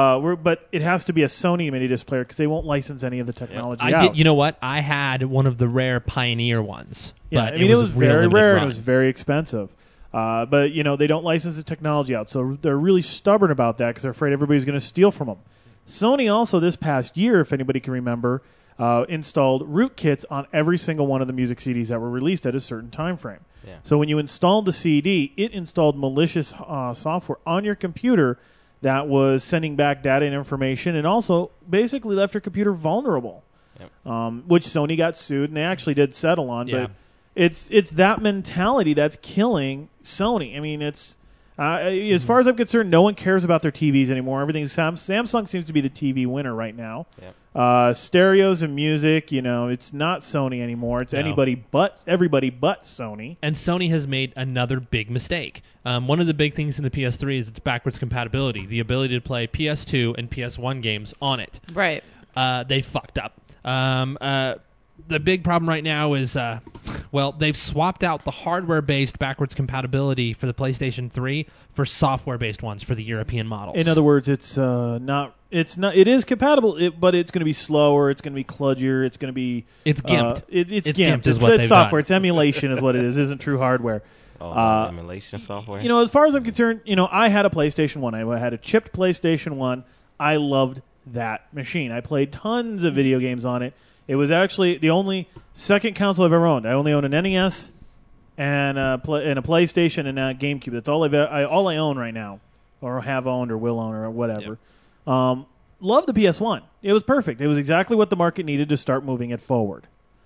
but it has to be a Sony mini disc player because they won't license any of the technology out. You know what? I had one of the rare Pioneer ones. Yeah, but I mean, it was very rare and it run. was very expensive. But, they don't license the technology out, so they're really stubborn about that because they're afraid everybody's going to steal from them. Sony also this past year, if anybody can remember, installed rootkits on every single one of the music CDs that were released at a certain time frame. Yeah. So when you installed the CD, it installed malicious software on your computer that was sending back data and information and also basically left your computer vulnerable, which Sony got sued, and they actually did settle on. Yeah. But it's that mentality that's killing Sony. I mean, it's as far as I'm concerned, no one cares about their TVs anymore. Everything's Samsung seems to be the TV winner right now. Stereos and music, it's not Sony anymore. It's everybody but Sony. And Sony has made another big mistake. One of the big things in the PS3 is its backwards compatibility, the ability to play PS2 and PS1 games on it. Right. They fucked up. The big problem right now is, they've swapped out the hardware-based backwards compatibility for the PlayStation 3 for software-based ones for the European models. In other words, it is compatible, but it's going to be slower, it's going to be kludgier, it's going to be... It's gimped. It's gimped. It's software. It's emulation is what it is. It isn't true hardware. Emulation software? As far as I'm concerned, I had a PlayStation 1. I had a chipped PlayStation 1. I loved that machine. I played tons of video games on it. It was actually the only second console I've ever owned. I only own an NES and a PlayStation and a GameCube. That's all I own right now, or have owned, or will own, or whatever. Yep. Love the PS1. It was perfect. It was exactly what the market needed to start moving it forward.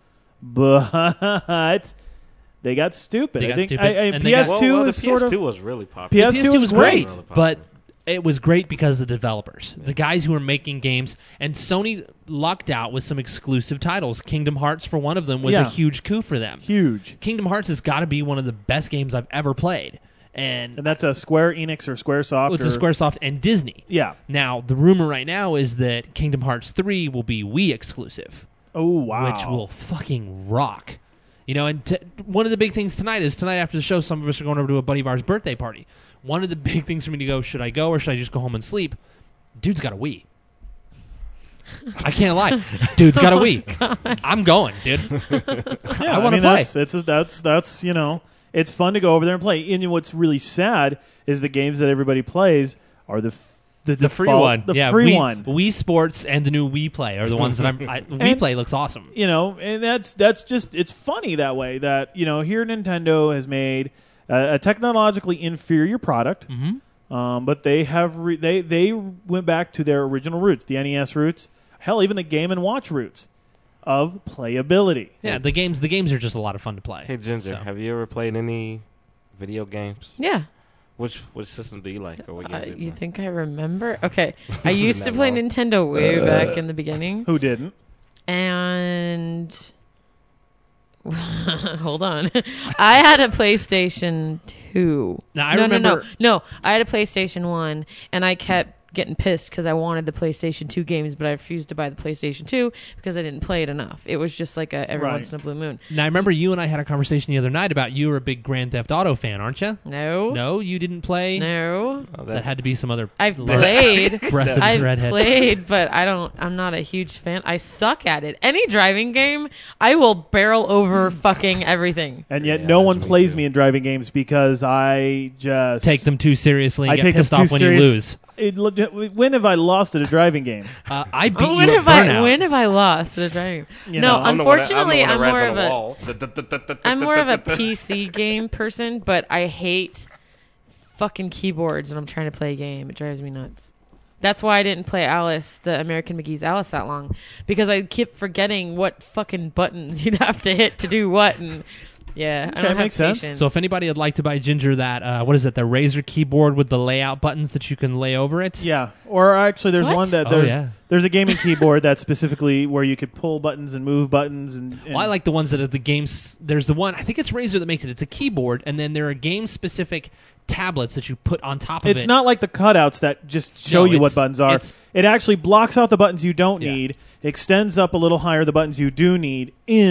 But they got stupid. PS2 is sort of... PS2 was really popular. PS2 was great, but... It was great because of the developers, the guys who were making games, and Sony lucked out with some exclusive titles. Kingdom Hearts, for one of them, was a huge coup for them. Huge. Kingdom Hearts has got to be one of the best games I've ever played. And that's a Square Enix or Squaresoft. It's a Squaresoft and Disney. Yeah. Now, the rumor right now is that Kingdom Hearts 3 will be Wii exclusive. Oh, wow. Which will fucking rock. And one of the big things tonight after the show, some of us are going over to a buddy of ours' birthday party. One of the big things for me to go, should I go or should I just go home and sleep? Dude's got a Wii. I can't lie. Dude's got a Wii. God. I'm going, dude. I want to play. That's it's fun to go over there and play. And what's really sad is the games that everybody plays are the free one. The free one. Wii Sports and the new Wii Play are the ones that Wii Play looks awesome. And that's just, it's funny that way that, here Nintendo has made a technologically inferior product, but they have they went back to their original roots, the NES roots, hell, even the Game & Watch roots. of playability. Yeah, the games are just a lot of fun to play. Hey Ginger, So. have you ever played any video games? Yeah. Which system do you like? Or what games do You play? think I remember? Okay. I used to play Nintendo way back in the beginning. Who didn't? And hold on. I had a PlayStation 2. Now, I remember. No, I had a PlayStation 1, and I kept getting pissed because I wanted the PlayStation 2 games, but I refused to buy the PlayStation 2 because I didn't play it enough. It was just like a every Right. once in a blue moon. Now, I remember you and I had a conversation the other night about you were a big Grand Theft Auto fan, aren't you? No. No, you didn't play? No. That had to be some other... I've played. breasted I've redhead. played, but I'm not a huge fan. I suck at it. Any driving game, I will barrel over fucking everything. And yet no one plays me in driving games because I just... Take them too seriously and I get take them pissed too off when serious. you lose. When have I lost at a driving game? I beat when you at have Burnout. when have I lost at a driving game? You No, know, unfortunately, I'm more of a I'm more of a PC game person, but I hate fucking keyboards when I'm trying to play a game. It drives me nuts. That's why I didn't play Alice, the American McGee's Alice, that long, because I kept forgetting what fucking buttons you'd have to hit to do what, and yeah, I don't have patience. So if anybody would like to buy Ginger that, what is it, the Razer keyboard with the layout buttons that you can lay over it? Yeah, or actually there's What? one that Oh, yeah. there's a gaming keyboard that's specifically where you could pull buttons and move buttons. And Well, I like the ones that are the games. There's the one, I think it's Razer that makes it. It's a keyboard, and then there are game-specific tablets that you put on top of it. It's not like the cutouts that just show you what it's- buttons are. it's- It actually blocks out the buttons you don't need, extends up a little higher the buttons you do need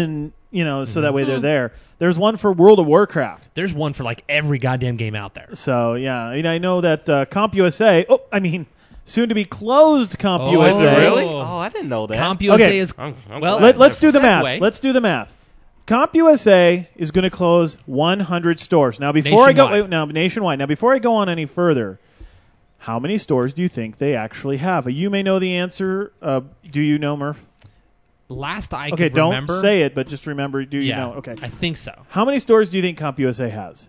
so that way they're there. There's one for World of Warcraft. There's one for like every goddamn game out there. So, yeah, I know that CompUSA, soon to be closed CompUSA. Is it really? Oh, I didn't know that. CompUSA Okay. is I'm well. glad. Let's do the math. Segue. Let's do the math. CompUSA is going to close 100 stores. Now, before Nationwide. nationwide. Now, before I go on any further, how many stores do you think they actually have? You may know the answer. Do you know, Murph? Last I Okay, can don't remember, say it, but just remember. Do you yeah, know? Okay, I think so. how many stores do you think CompUSA has?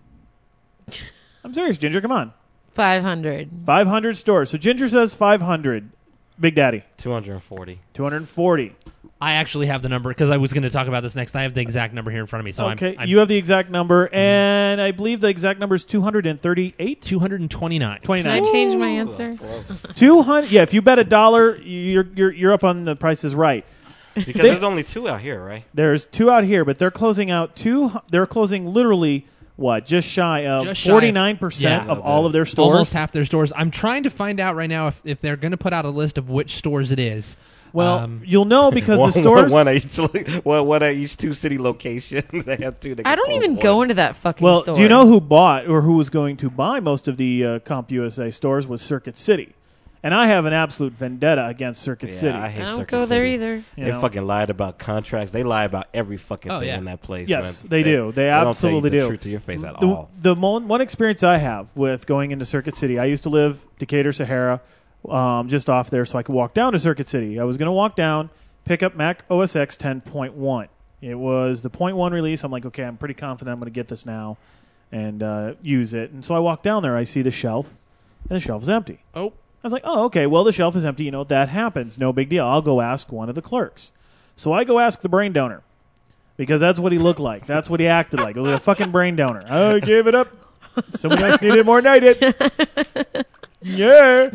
I'm serious, Ginger. Come on, 500. 500 stores. So Ginger says 500. Big Daddy, 240. 240. I actually have the number because I was going to talk about this next. I have the exact number here in front of me. So Okay, I'm you have the exact number, and I believe the exact number is 238. 229. Can I change my answer? 200. Yeah, if you bet $1, you're up on the Price is Right. Because there's only two out here, right? There's two out here, but they're closing out two. They're closing literally just shy of 49% of all of their stores. Almost half their stores. I'm trying to find out right now if they're going to put out a list of which stores it is. Well, you'll know because the stores. one at each two city location. They have two. I don't even go into that fucking Well, store. do you know who bought or who was going to buy most of the CompUSA stores was Circuit City. And I have an absolute vendetta against Circuit City. I hate I don't Circuit go there City. either. They fucking lied about contracts. They lie about every fucking Oh, thing yeah. in that place. Yes, man. they do. They absolutely don't tell you the do. truth to your face at the, all. The one experience I have with going into Circuit City, I used to live Decatur, Sahara, just off there, so I could walk down to Circuit City. I was going to walk down, pick up Mac OS X 10.1. It was the 0.1 release. I'm like, okay, I'm pretty confident I'm going to get this now and use it. And so I walk down there. I see the shelf, and the shelf is empty. Oh. I was like, oh, okay, well, the shelf is empty. That happens. No big deal. I'll go ask one of the clerks. So I go ask the brain donor because that's what he looked like. That's what he acted like. It was like a fucking brain donor. I gave it up. Someone else needed it more than I did. Yeah.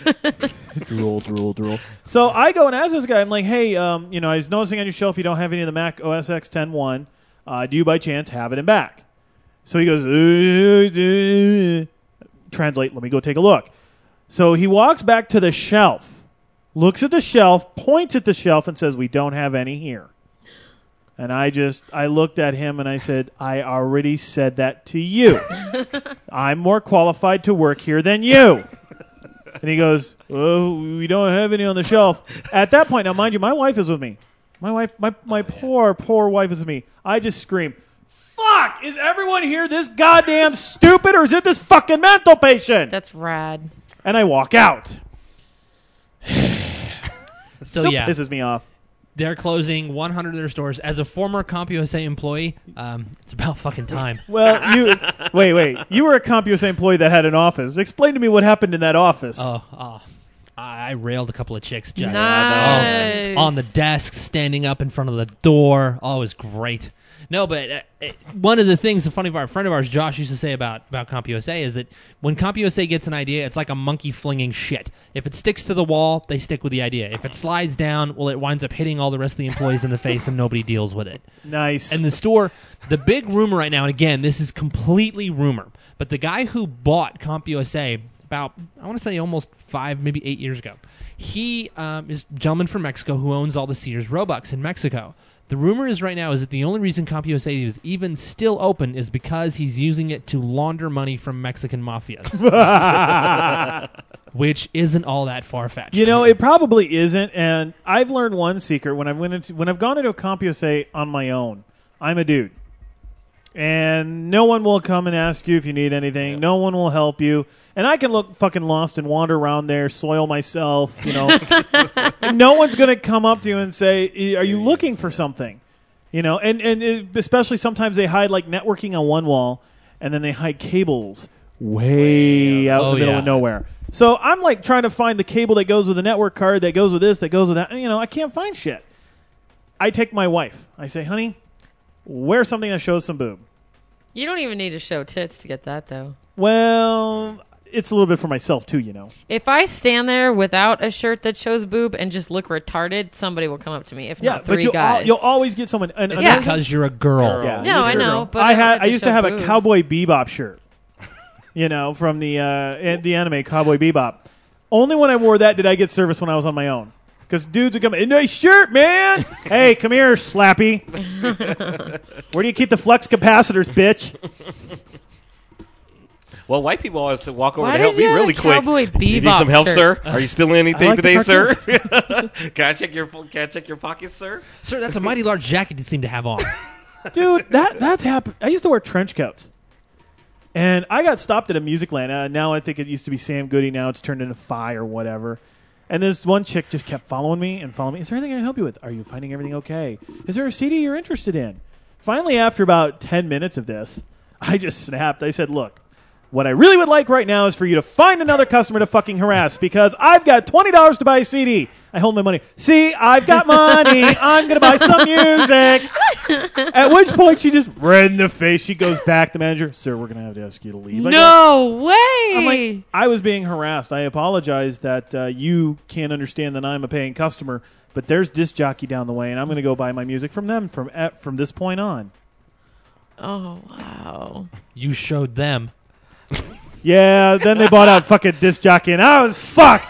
drool. So I go and ask this guy. I'm like, hey, I was noticing on your shelf you don't have any of the Mac OS X 10.1. Do you by chance have it in back? So he goes, translate. Let me go take a look. So he walks back to the shelf, looks at the shelf, points at the shelf, and says, we don't have any here. And I looked at him and I said, I already said that to you. I'm more qualified to work here than you. And he goes, oh, we don't have any on the shelf. At that point, now mind you, my wife is with me. My wife, my poor wife is with me. I just scream, fuck, is everyone here this goddamn stupid or is it this fucking mental patient? That's rad. And I walk out. So Still yeah, pisses me off. they're closing 100 of their stores. As a former CompUSA employee, it's about fucking time. Well, wait. You were a CompUSA employee that had an office. Explain to me what happened in that office. Oh. I railed a couple of chicks just Nice. on the desk, standing up in front of the door. Oh, it was great. No, but one of the things a friend of ours, Josh, used to say about CompUSA is that when CompUSA gets an idea, it's like a monkey flinging shit. If it sticks to the wall, they stick with the idea. If it slides down, well, it winds up hitting all the rest of the employees in the face and nobody deals with it. Nice. And the store, the big rumor right now, and again, this is completely rumor, but the guy who bought CompUSA about, I want to say almost 5, maybe 8 years ago, he is a gentleman from Mexico who owns all the Sears Roebucks in Mexico. The rumor is right now is that the only reason CompUSA is even still open is because he's using it to launder money from Mexican mafias. Which isn't all that far-fetched. You know, it probably isn't, and I've learned one secret when I've gone into a CompUSA on my own. I'm a dude. And no one will come and ask you if you need anything. Yeah. No one will help you. And I can look fucking lost and wander around there, soil myself, you know. And no one's going to come up to you and say, are you looking for something? You know, and especially sometimes they hide like networking on one wall, and then they hide cables way out in the middle of nowhere. So I'm like trying to find the cable that goes with the network card, that goes with this, that goes with that. And, you know, I can't find shit. I take my wife. I say, honey, wear something that shows some boob. You don't even need to show tits to get that, though. Well, it's a little bit for myself, too, you know. If I stand there without a shirt that shows boob and just look retarded, somebody will come up to me, if not three guys. You'll always get someone. Because you're a girl. Yeah, no, I know. But I used to have a Cowboy Bebop shirt, you know, from the anime Cowboy Bebop. Only when I wore that did I get service when I was on my own. Because dudes would come in, nice shirt, man. Hey, come here, Slappy. Where do you keep the flux capacitors, bitch? Well, white people always walk over Why to help did me you have really a quick. Cowboy You need Bebop some help, shirt? sir? Are you still in anything like the today, sir? cartoon. Can I check your pockets, sir? Sir, that's a mighty large jacket you seem to have on. Dude, that's happened. I used to wear trench coats. And I got stopped at a music land. Now I think it used to be Sam Goody. Now it's turned into Phi or whatever. And this one chick just kept following me. Is there anything I can help you with? Are you finding everything okay? Is there a CD you're interested in? Finally, after about 10 minutes of this, I just snapped. I said, look, what I really would like right now is for you to find another customer to fucking harass because I've got $20 to buy a CD. I hold my money. See, I've got money. I'm going to buy some music. At which point she just red in the face. She goes back to the manager. Sir, we're going to have to ask you to leave. No way. I'm like, I was being harassed. I apologize that you can't understand that I'm a paying customer, but there's Disc Jockey down the way, and I'm going to go buy my music from them from this point on. Oh, wow. You showed them. Yeah, then they bought out fucking Disc Jockey, and I was fucked.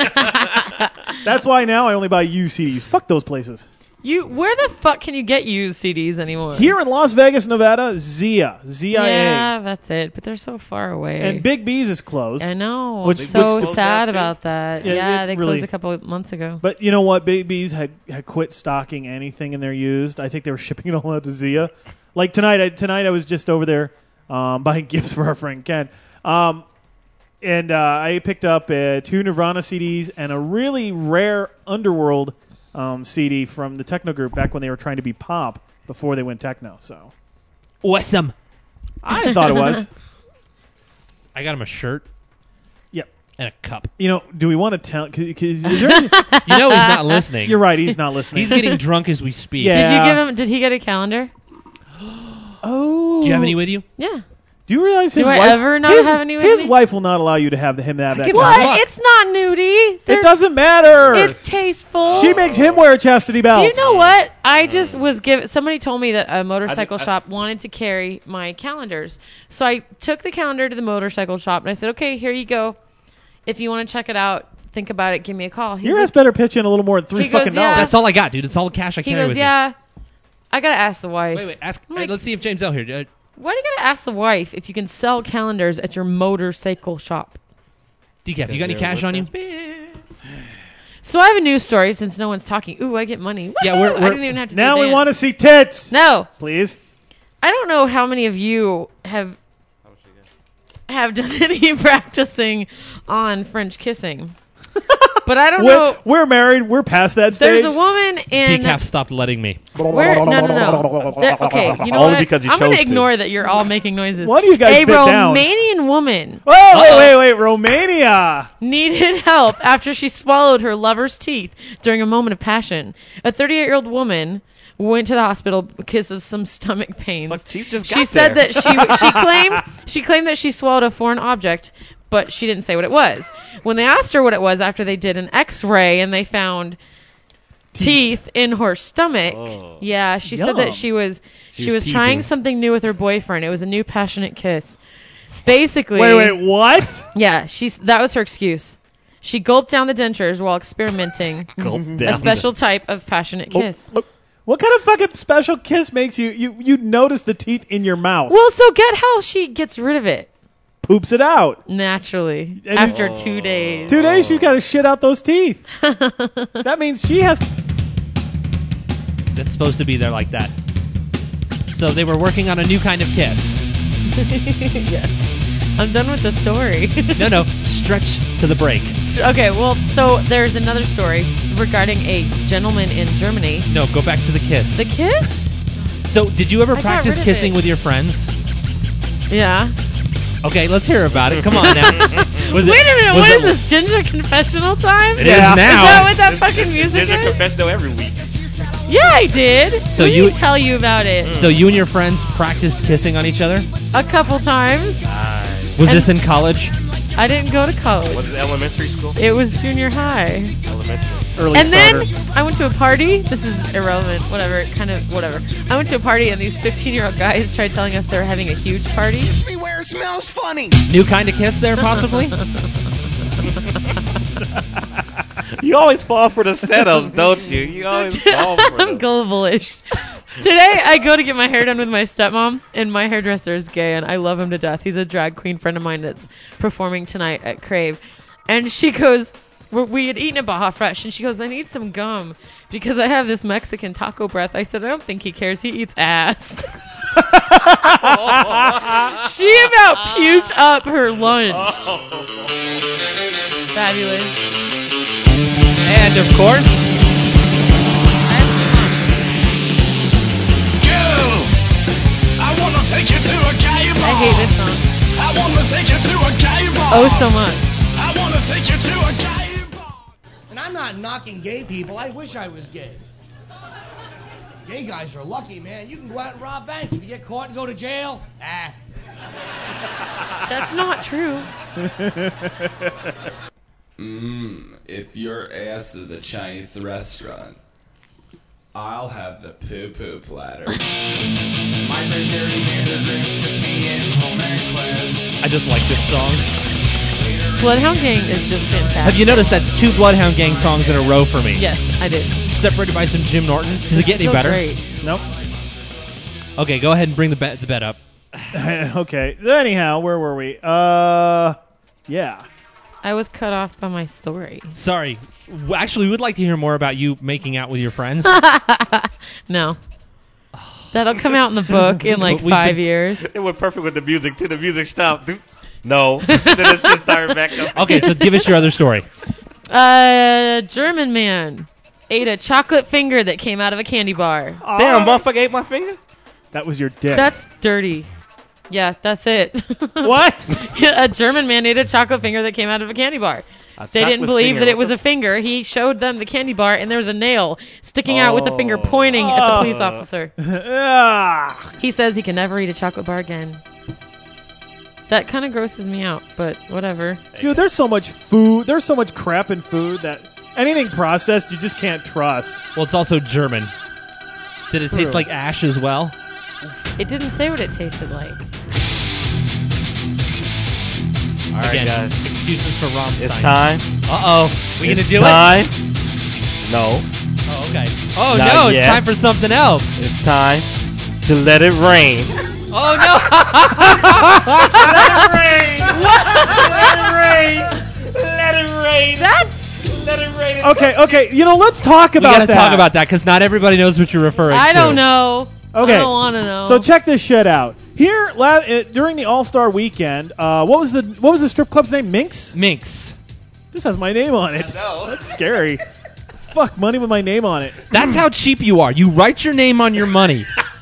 That's why now I only buy used CDs. Fuck those places. Where the fuck can you get used CDs anymore? Here in Las Vegas, Nevada, ZIA. Yeah, that's it. But they're so far away. And Big B's is closed. I know. Which so sad about that. Yeah, they really closed a couple of months ago. But you know what? Big B's had quit stocking anything in their used. I think they were shipping it all out to ZIA. Like tonight I was just over there buying gifts for our friend Ken. And I picked up 2 Nirvana CDs and a really rare Underworld CD from the techno group back when they were trying to be pop before they went techno. So awesome. I thought it was. I got him a shirt. Yep. And a cup. You know, do we want to tell? Is there you know he's not listening. You're right. He's not listening. He's getting drunk as we speak. Yeah. Did he get a calendar? Oh. Do you have any with you? Yeah. Do you realize his wife... Do I ever not have any with his me? wife will not allow you to have him have that. What? It's not nudie. It doesn't matter. It's tasteful. She makes him wear a chastity belt. Do you know what? I just was given... Somebody told me that a motorcycle shop wanted to carry my calendars. So I took the calendar to the motorcycle shop and I said, okay, here you go. If you want to check it out, think about it, give me a call. Your ass better pitch in a little more than $3 fucking dollars. That's all I got, dude. It's all the cash I carry with me. He goes, yeah. I got to ask the wife. Wait. Let's see if James L. here... Why do you gotta ask the wife if you can sell calendars at your motorcycle shop? Decaf, you got any cash on you? So I have a news story since no one's talking. Ooh, I get money. Woo-hoo! Yeah, I didn't even have to. Now do we dance. want to see tits. No, please. I don't know how many of you have done any practicing on French kissing. But I don't know. We're married. We're past that stage. There's a woman in. Decaf stopped letting me. No. Okay, you know Only what? because you I'm going chose to to. ignore that you're all making noises. Why do you guys A spit down? Romanian woman Wait, Romania. needed help after she swallowed her lover's teeth during a moment of passion. A 38-year-old woman went to the hospital because of some stomach pains. Look, Chief just She got said there. that she claimed that she swallowed a foreign object, but she didn't say what it was. When they asked her what it was after they did an X-ray and they found teeth in her stomach, yeah, she said that she was trying something new with her boyfriend. It was a new passionate kiss. Basically, Wait, what? yeah, that was her excuse. She gulped down the dentures while experimenting a special type of passionate kiss. What kind of fucking special kiss makes you notice the teeth in your mouth? Well, so get how she gets rid of it. Poops it out. Naturally. And after 2 days. 2 days, she's got to shit out those teeth. That means she has... That's supposed to be there like that. So they were working on a new kind of kiss. Yes. I'm done with the story. No. Stretch to the break. Okay, well, so there's another story regarding a gentleman in Germany. No, go back to the kiss. The kiss? So, did you ever I got practice rid of kissing it. with your friends? Yeah. Okay, let's hear about it. Come on now. Wait a minute, what is this, Ginger Confessional time? It is now. Is that what that fucking music There's a is? confessional every week. Yeah, I did. So Let you- me tell you about it. So you and your friends practiced kissing on each other? A couple times. Was this in college? I didn't go to college. Was it elementary school? It was junior high. Elementary. Early And starter. then I went to a party. This is irrelevant. Whatever. Whatever. I went to a party and these 15-year-old guys tried telling us they were having a huge party. Kiss me where it smells funny. New kind of kiss there, possibly? You always fall for the setups, don't you? You always fall for I'm them. gullible-ish. Today, I go to get my hair done with my stepmom, and my hairdresser is gay, and I love him to death. He's a drag queen friend of mine that's performing tonight at Crave. And she goes, we had eaten at Baja Fresh, and she goes, I need some gum because I have this Mexican taco breath. I said, I don't think he cares. He eats ass. She about puked up her lunch. It's fabulous. And, of course... I wanna take you to a gay bar. I hate this song. I wanna take you to a gay bar. Oh, so much. I wanna take you to a gay bar. And I'm not knocking gay people. I wish I was gay. Gay guys are lucky, man. You can go out and rob banks. If you get caught and go to jail, That's not true. If your ass is a Chinese restaurant, I'll have the poo-poo platter. My friend Jerry Vandergriff kissed me in home ec class. I just like this song. Bloodhound Gang is just fantastic. Have you noticed that's 2 Bloodhound Gang songs in a row for me? Yes, I did. Separated by some Jim Norton. Does it get any So better? great. Nope. Okay, go ahead and bring the bed up. Okay. Anyhow, where were we? Yeah. I was cut off by my story. Sorry. Actually, we would like to hear more about you making out with your friends. No. That'll come out in the book in like 5 years. It went perfect with the music, too. The music stopped. No. Then it's just started back up. Okay, so give us your other story. A German man ate a chocolate finger that came out of a candy bar. Damn, motherfucker ate my finger? That was your dick. That's dirty. Yeah, that's it. What? A German man ate a chocolate finger that came out of a candy bar. They didn't chocolate believe finger, that it what was the- a finger. He showed them the candy bar, and there was a nail sticking out with the finger pointing at the police officer. He says he can never eat a chocolate bar again. That kind of grosses me out, but whatever. Dude, there's so much food. There's so much crap in food that anything processed you just can't trust. Well, it's also German. Did it taste True. like ash as well? It didn't say what it tasted like. All right, Again, guys. excuses for Rammstein. It's time. Uh-oh. We gonna It's do time. it? No. Oh, okay. Oh, Not no, yet. it's time for something else. It's time to let it rain. Oh, no. Let it rain. Let it rain. Let it rain. Let it rain. Okay. You know, let's talk We about gotta that. talk about that because not everybody knows what you're referring to. I don't know. Okay. I don't want to know. So check this shit out. Here, during the All-Star Weekend, what was the strip club's name? Minx? Minx. This has my name on it. That's scary. Fuck, money with my name on it. That's how cheap you are. You write your name on your money.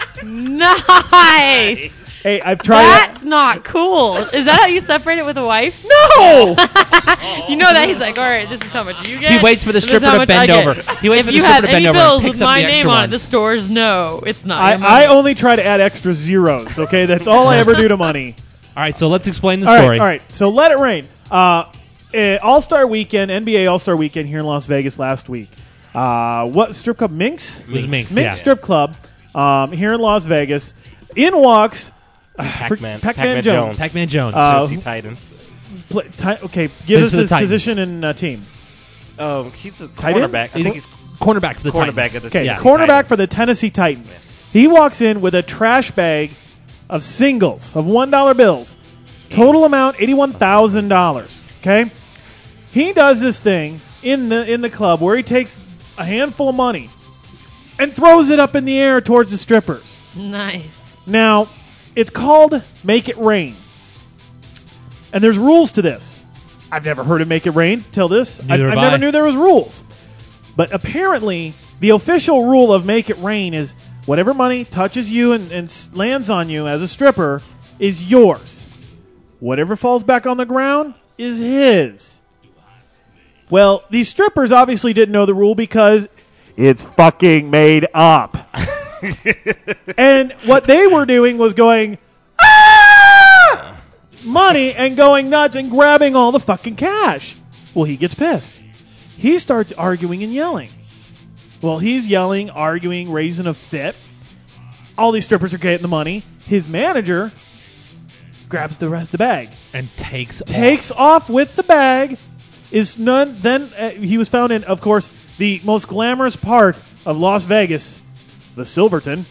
Nice. Hey, I've tried That's not cool. Is that how you separate it with a wife? No. You know that he's like, all right, this is how much you get. He waits for the and this is stripper how to much bend I get. over. He waits if for the you stripper have to bend any over and bills picks with up my the name extra on it, ones. the stores know it's not your money. I only try to add extra zeros. Okay, that's all I ever do to money. All right, so let's explain the All story. right. So let it rain. All-Star Weekend, NBA All-Star Weekend here in Las Vegas last week. What strip club? Minx? It was Minx, Minx yeah. Strip Club here in Las Vegas. In walks Pac-Man Jones. Pac-Man Jones. Tennessee Titans. Okay, give Plays us for the his Titans. position and team. He's a Tight end? cornerback. I think he's cornerback for the cornerback Titans. of the Okay, Tennessee cornerback Titans. for the Tennessee Titans. He walks in with a trash bag of singles of $1 bills. Total amount $81,000. Okay, he does this thing in the club where he takes a handful of money and throws it up in the air towards the strippers. Nice. Now, it's called Make It Rain, and there's rules to this. I've never heard of Make It Rain till this. I Neither have never I. knew there was rules. But apparently, the official rule of Make It Rain is whatever money touches you and lands on you as a stripper is yours. Whatever falls back on the ground is his. Well, these strippers obviously didn't know the rule because it's fucking made up. And what they were doing was going, ah! Money and going nuts and grabbing all the fucking cash. Well, he gets pissed. He starts arguing and yelling. Well, he's yelling, arguing, raising a fit. All these strippers are getting the money. His manager grabs the rest of the bag. And takes Off with the bag. Then he was found in, of course, the most glamorous part of Las Vegas, the Silverton.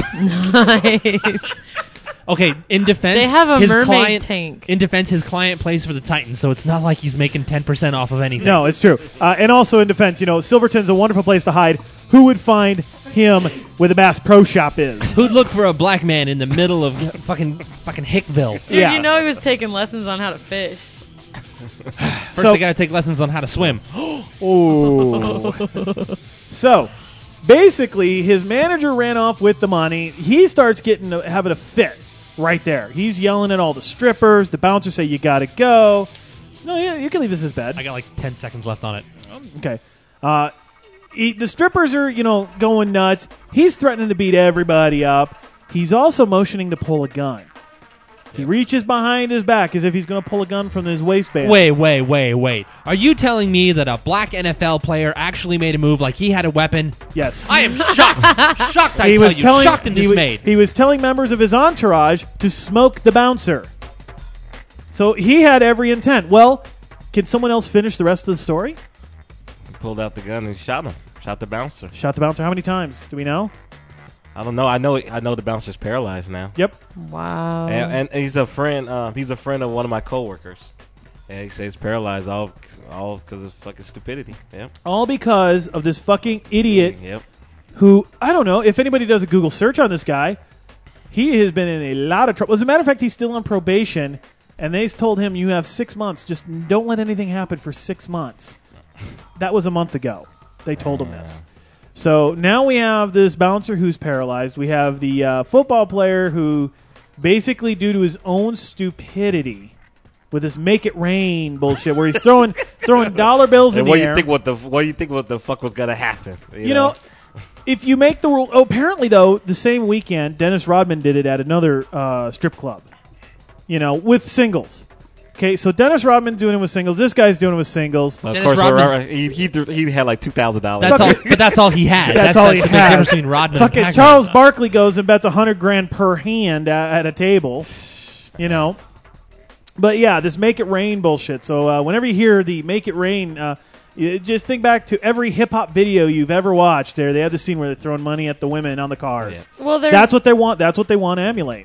Nice. Okay, in defense, They have a his mermaid client, tank. In defense, his client plays for the Titans, so it's not like he's making 10% off of anything. No, it's true. And also in defense, Silverton's a wonderful place to hide. Who would find him where the Bass Pro Shop is? Who'd look for a black man in the middle of fucking Hickville? Dude, you know he was taking lessons on how to fish. First, they got to take lessons on how to swim. Ooh. So, basically, his manager ran off with the money. He starts having a fit right there. He's yelling at all the strippers. The bouncers say, "You got to go." No, yeah, you can leave this as bed. I got like 10 seconds left on it. Okay. The strippers are, going nuts. He's threatening to beat everybody up. He's also motioning to pull a gun. He reaches behind his back as if he's going to pull a gun from his waistband. Wait. Are you telling me that a black NFL player actually made a move like he had a weapon? Yes. I am shocked. Shocked and dismayed. He was telling members of his entourage to smoke the bouncer. So he had every intent. Well, can someone else finish the rest of the story? He pulled out the gun and shot him. Shot the bouncer. Shot the bouncer how many times? Do we know? I don't know. I know the bouncer's paralyzed now. Yep. Wow. And he's a friend. He's a friend of one of my coworkers. And he says he's paralyzed all because of fucking stupidity. Yep. All because of this fucking idiot. Yep. Who, I don't know, if anybody does a Google search on this guy, he has been in a lot of trouble. As a matter of fact, he's still on probation, and they told him, you have 6 months. Just don't let anything happen for 6 months. That was a month ago. They told him this. So now we have this bouncer who's paralyzed. We have the football player who basically, due to his own stupidity, with this make it rain bullshit, where he's throwing dollar bills in the air. What do you think what the fuck was gonna happen? You know, if you make the rule, apparently though, the same weekend, Dennis Rodman did it at another strip club. With singles. Okay, so Dennis Rodman doing it with singles. This guy's doing it with singles. Well, of course, he had like $2,000. That's all. But that's all he had. That's all he the had. difference between Rodman Fucking and Charles Barkley goes and bets $100,000 per hand at a table. But yeah, this make it rain bullshit. So whenever you hear the make it rain, you just think back to every hip hop video you've ever watched. There, they have the scene where they're throwing money at the women on the cars. Yeah. Well, that's what they want. That's what they want to emulate.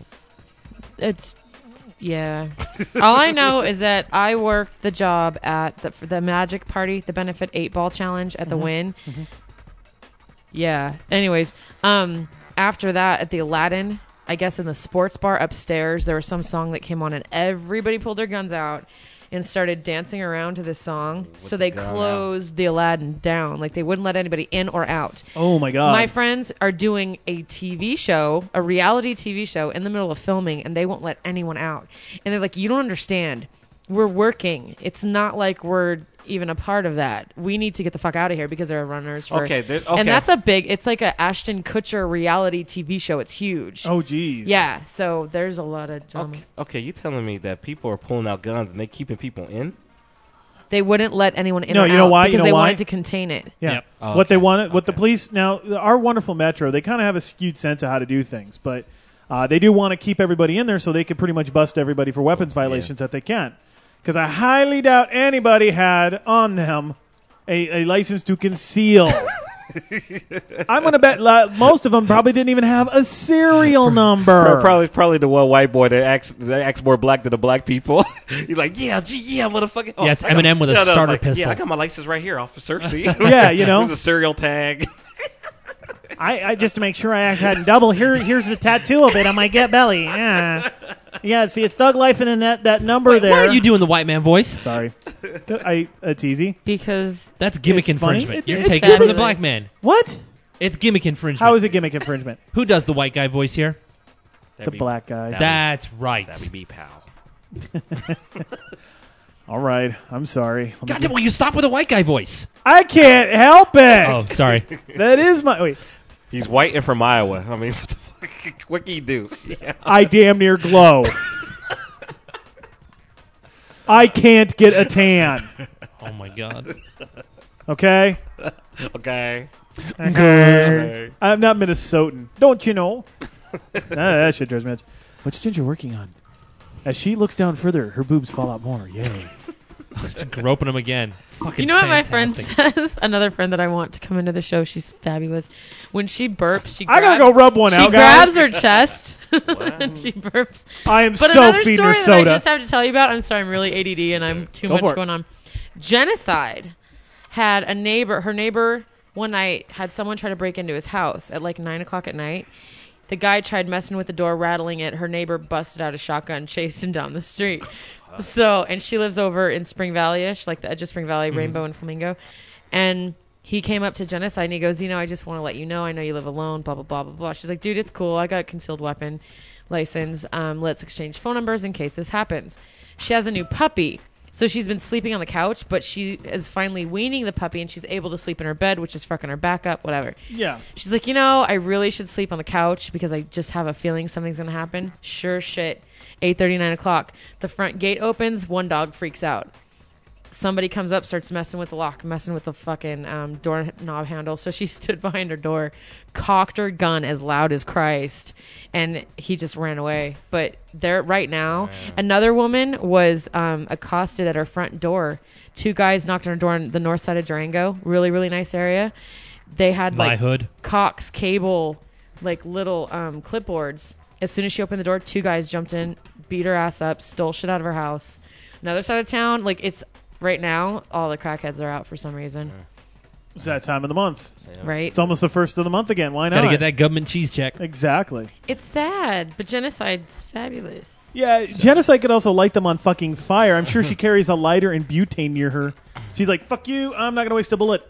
Yeah. All I know is that I worked the job at the Magic Party, the Benefit 8-Ball Challenge at the Wynn. Mm-hmm. Yeah. Anyways, after that, at the Aladdin, I guess in the sports bar upstairs, there was some song that came on and everybody pulled their guns out. and started dancing around to this song. So the they gun out. closed the Aladdin down. Like they wouldn't let anybody in or out. Oh my god. My friends are doing a TV show, a reality TV show in the middle of filming, and they won't let anyone out. And they're like, you don't understand. We're working. It's not like we're even a part of that. We need to get the fuck out of here because there are runners for Okay. and that's a big, it's like a Ashton Kutcher reality TV show. It's huge. Oh geez. Yeah, so there's a lot of drama. Okay, you telling me that people are pulling out guns and they keeping people in? They wouldn't let anyone in No, or you know out why? because You know they why? wanted to contain it. Yeah. Yep. Oh, What they okay. wanted, what the police now, our wonderful Metro, they kind of have a skewed sense of how to do things, but they do want to keep everybody in there so they can pretty much bust everybody for weapons violations that they can. Because I highly doubt anybody had on them a license to conceal. I'm going to bet most of them probably didn't even have a serial number. Probably the one white boy that acts more black than the black people. He's like, yeah, motherfucker. Yeah, it's Eminem with a starter pistol. Yeah, I got my license right here, officer. See? Yeah, you know. There's a serial tag. I just to make sure I hadn't double. Here's the tattoo of it on my get belly. Yeah. See, it's Thug Life and then that number there. Why are you doing the white man voice? Sorry, it's easy because that's gimmick it's funny. infringement. It's You're taking it from the fabulous. black man. What? It's gimmick infringement. How is it gimmick infringement? Who does the white guy voice here? The black guy. That's right. That'd be pal. All right, I'm sorry. God damn, will you stop with the white guy voice? I can't help it. Oh, sorry. That is my wait. He's white and from Iowa. I mean, what the fuck? What can you do? Yeah. I damn near glow. I can't get a tan. Oh my god. Okay. Okay. Okay. I'm not Minnesotan. Don't you know? That shit drives me nuts. What's Ginger working on? As she looks down further, her boobs fall out more. Yay. Groping him again. Fucking You know what my friend fantastic. says? Another friend that I want to come into the show. She's fabulous. When she burps, she grabs, I gotta go rub one out, She guys. grabs her chest and she burps. I am But so another feeding story her that I soda. just have to tell you about. I'm sorry, I'm really ADD and I'm too Go much for it. going on. Genocide had a neighbor. Her neighbor one night had someone try to break into his house at like 9:00 at night. The guy tried messing with the door, rattling it. Her neighbor busted out a shotgun, chased him down the street. So, and she lives over in Spring Valley-ish, like the edge of Spring Valley, Rainbow and Flamingo. And he came up to Genocide and he goes, I just want to let you know, I know you live alone, blah, blah, blah, blah, blah. She's like, dude, it's cool. I got a concealed weapon license. Let's exchange phone numbers in case this happens. She has a new puppy. So she's been sleeping on the couch, but she is finally weaning the puppy and she's able to sleep in her bed, which is fucking her back up, whatever. Yeah. She's like, I really should sleep on the couch because I just have a feeling something's going to happen. Sure shit. 8:30, 9 o'clock. The front gate opens. One dog freaks out. Somebody comes up, starts messing with the lock, messing with the fucking doorknob handle. So she stood behind her door, cocked her gun as loud as Christ, and he just ran away. But there, right now, another woman was accosted at her front door. Two guys knocked on her door on the north side of Durango. Really, really nice area. They had My like hood. Cox cable, like little clipboards. As soon as she opened the door, two guys jumped in, beat her ass up, stole shit out of her house. Another side of town, like it's right now, all the crackheads are out for some reason. It's that time of the month. Right. It's almost the first of the month again. Why not? Gotta get that government cheese check. Exactly. It's sad, but Genocide's fabulous. Yeah, Genocide could also light them on fucking fire. I'm sure she carries a lighter and butane near her. She's like, fuck you, I'm not going to waste a bullet.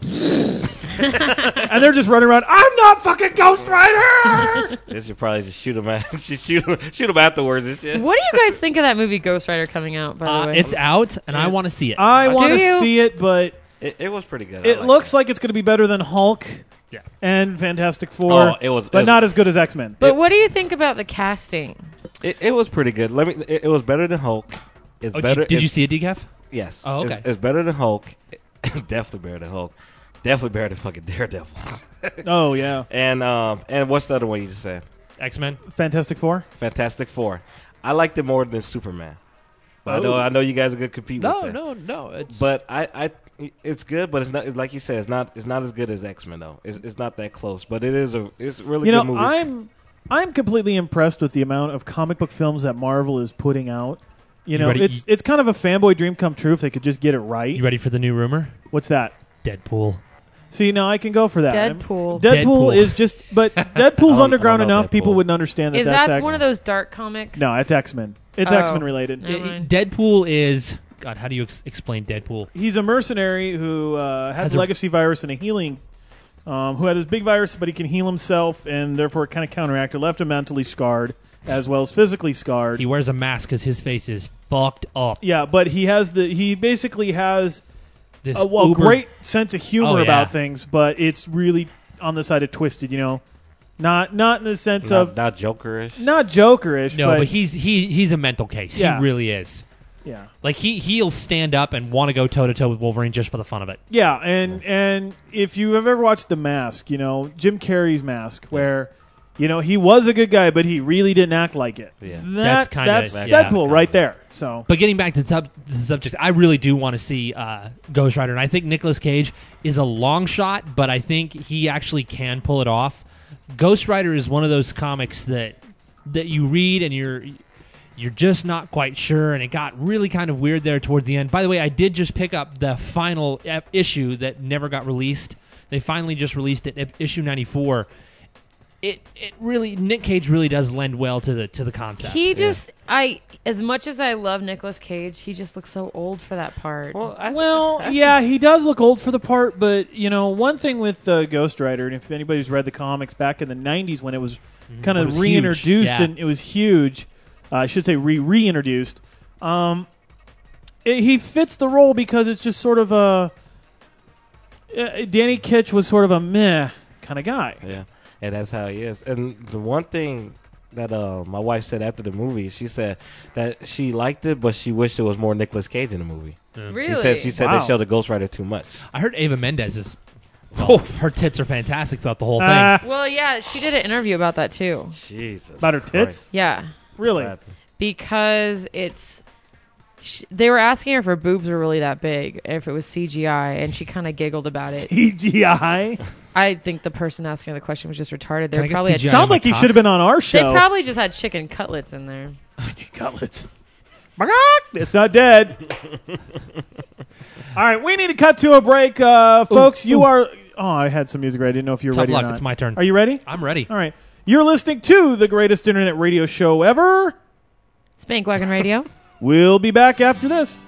And they're just running around, I'm not fucking Ghost Rider! They should probably just shoot him afterwards and shit. What do you guys think of that movie Ghost Rider coming out, by the way? It's out, and I want to see it. I want Do to you? see it, but It was pretty good. it looks like it's going to be better than Hulk and Fantastic Four, Oh, it was- but not as good as X-Men. But what do you think about the casting? It was pretty good. It was better than Hulk. It's Oh, better. did you see it, Decaf? Yes. Oh, okay. It's better than Hulk. Definitely better than Hulk. Definitely better than fucking Daredevil. Oh, yeah. And what's the other one you just said? X-Men. Fantastic Four? Fantastic Four. I liked it more than Superman. But Oh. I know you guys are gonna compete with that. No. It's But it's good, but it's not like you said. It's not as good as X-Men though. It's not that close, but it's really You good know, movie. I'm completely impressed with the amount of comic book films that Marvel is putting out. You know, ready? it's kind of a fanboy dream come true if they could just get it right. You ready for the new rumor? What's that? Deadpool. See, now I can go for that. Deadpool. Deadpool is just, but Deadpool's underground I don't know enough. Deadpool. People wouldn't understand that. Is that's that X-Men. one of those dark comics? No, it's X-Men. It's Oh. X-Men related. Never mind. Deadpool is God, how do you explain Deadpool? He's a mercenary who has a legacy virus and a healing. Who had this big virus, but he can heal himself, and therefore it kind of counteracted, left him mentally scarred as well as physically scarred. He wears a mask because his face is fucked up. Yeah, but he basically has This a great sense of humor about things, but it's really on the side of twisted, Not in the sense of not Jokerish. Not Jokerish. No, but he's a mental case. Yeah. He really is. Yeah. Like he'll stand up and want to go toe to toe with Wolverine just for the fun of it. Yeah, and if you have ever watched The Mask, Jim Carrey's Mask, where he was a good guy, but he really didn't act like it. Yeah. That's Deadpool right there. So, but getting back to the subject, I really do want to see Ghost Rider, and I think Nicolas Cage is a long shot, but I think he actually can pull it off. Ghost Rider is one of those comics that you read and you're just not quite sure, and it got really kind of weird there towards the end. By the way, I did just pick up the final issue that never got released. They finally just released it, issue 94. It really, Nick Cage really does lend well to the concept. He just, as much as I love Nicolas Cage, he just looks so old for that part. Yeah, he does look old for the part, but one thing with Ghost Rider, and if anybody's read the comics back in the 90s when it was kind of reintroduced and it was huge, I should say reintroduced. He fits the role because it's just sort of a Danny Kitch was sort of a meh kind of guy. Yeah, and that's how he is. And the one thing that my wife said after the movie, she said that she liked it, but she wished there was more Nicolas Cage in the movie. Really? She said they showed the Ghost Rider too much. I heard Ava Mendes is. Her tits are fantastic throughout the whole thing. Well, yeah, she did an interview about that too. Jesus. About her tits? Yeah. Really? Because they were asking her if her boobs were really that big, if it was CGI, and she kind of giggled about it. CGI? I think the person asking the question was just retarded. Can I They get probably CGI Sounds like he should have been on our show. They probably just had chicken cutlets in there. Chicken cutlets. It's not dead. All right, we need to cut to a break. Folks, you are... Oh, I had some music ready. I didn't know if you were Tough ready luck. or not. It's my turn. Are you ready? I'm ready. All right. You're listening to the greatest internet radio show ever. Spank Wagon Radio. We'll be back after this.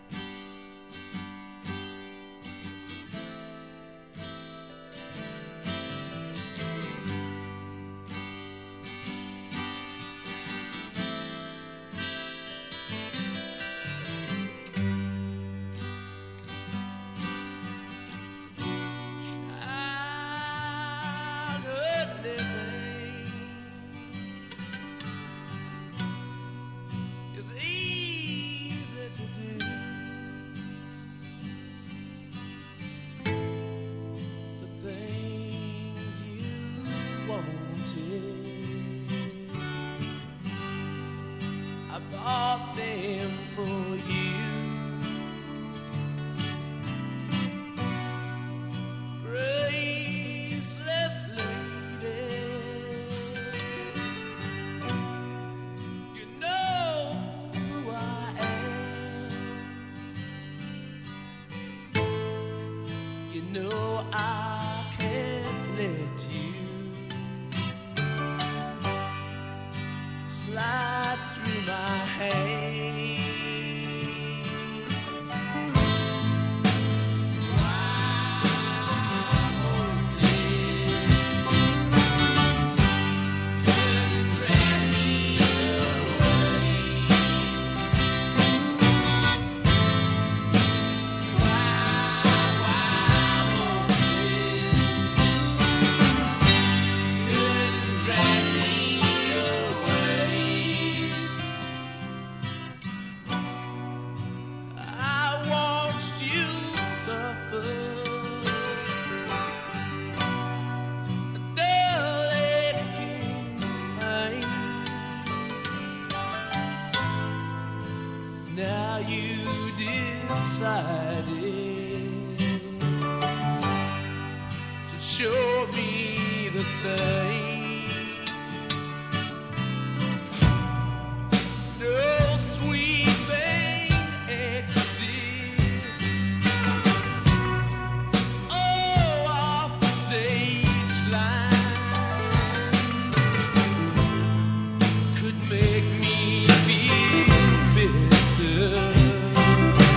bought them for you. Graceless lady, you know who I am. You know I can't let you slide through my hands. I watched you suffer, dull aching pain. Now you decided to show me the same. No sweet thing exists. Oh, off the stage lines could make me feel bitter.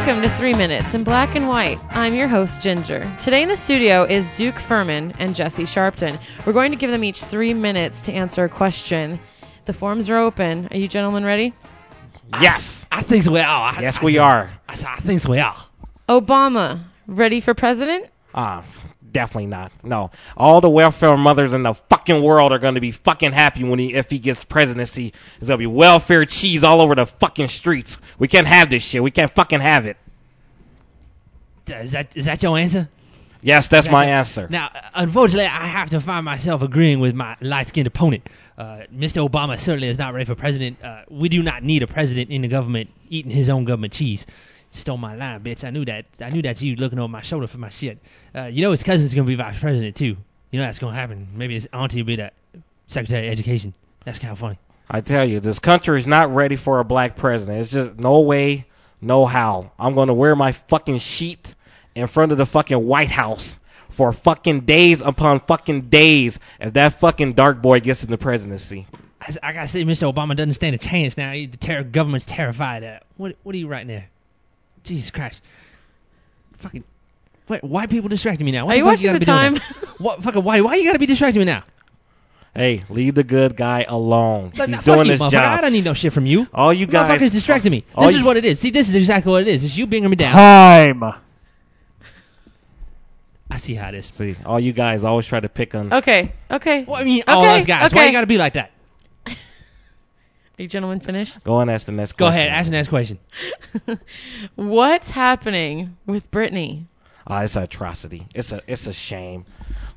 Welcome to 3 Minutes in Black and White. I'm your host, Ginger. Today in the studio is Duke Furman and Jesse Sharpton. We're going to give them each 3 minutes to answer a question. The forms are open. Are you gentlemen ready? Yes. I think we are. Yes, we are. I think we are. Obama, ready for president? Definitely not. No. All the welfare mothers in the fucking world are going to be fucking happy if he gets presidency. There's going to be welfare cheese all over the fucking streets. We can't have this shit. We can't fucking have it. Is that your answer? Yes, that's my answer. Now, unfortunately, I have to find myself agreeing with my light-skinned opponent. Mr. Obama certainly is not ready for president. We do not need a president in the government eating his own government cheese. Stole my line, bitch. I knew that. I knew that's you looking over my shoulder for my shit. His cousin's going to be vice president, too. You know that's going to happen. Maybe his auntie will be the secretary of education. That's kind of funny. I tell you, this country is not ready for a black president. It's just no way, no how. I'm going to wear my fucking sheet in front of the fucking White House for fucking days upon fucking days if that fucking dark boy gets in the presidency. I got to say, Mr. Obama doesn't stand a chance now. The government's terrified. What are you writing there? Jesus Christ. Fucking. What, white people distracting me now. What are you watching the time? What fucking why you gotta be distracting me now? Hey, leave the good guy alone. Look, He's fuck doing you, his motherfucker. job. I don't need no shit from you. All you guys. Motherfuckers distracting me. This is what it is. See, this is exactly what it is. It's you bringing me down. Time. I see how it is. See, all you guys always try to pick on. Okay. Well, I mean, all us guys. Why you gotta be like that? Are you gentlemen finished? Go and ask the next Go question. ahead, ask the next question. What's happening with Britney? It's an atrocity. It's a shame.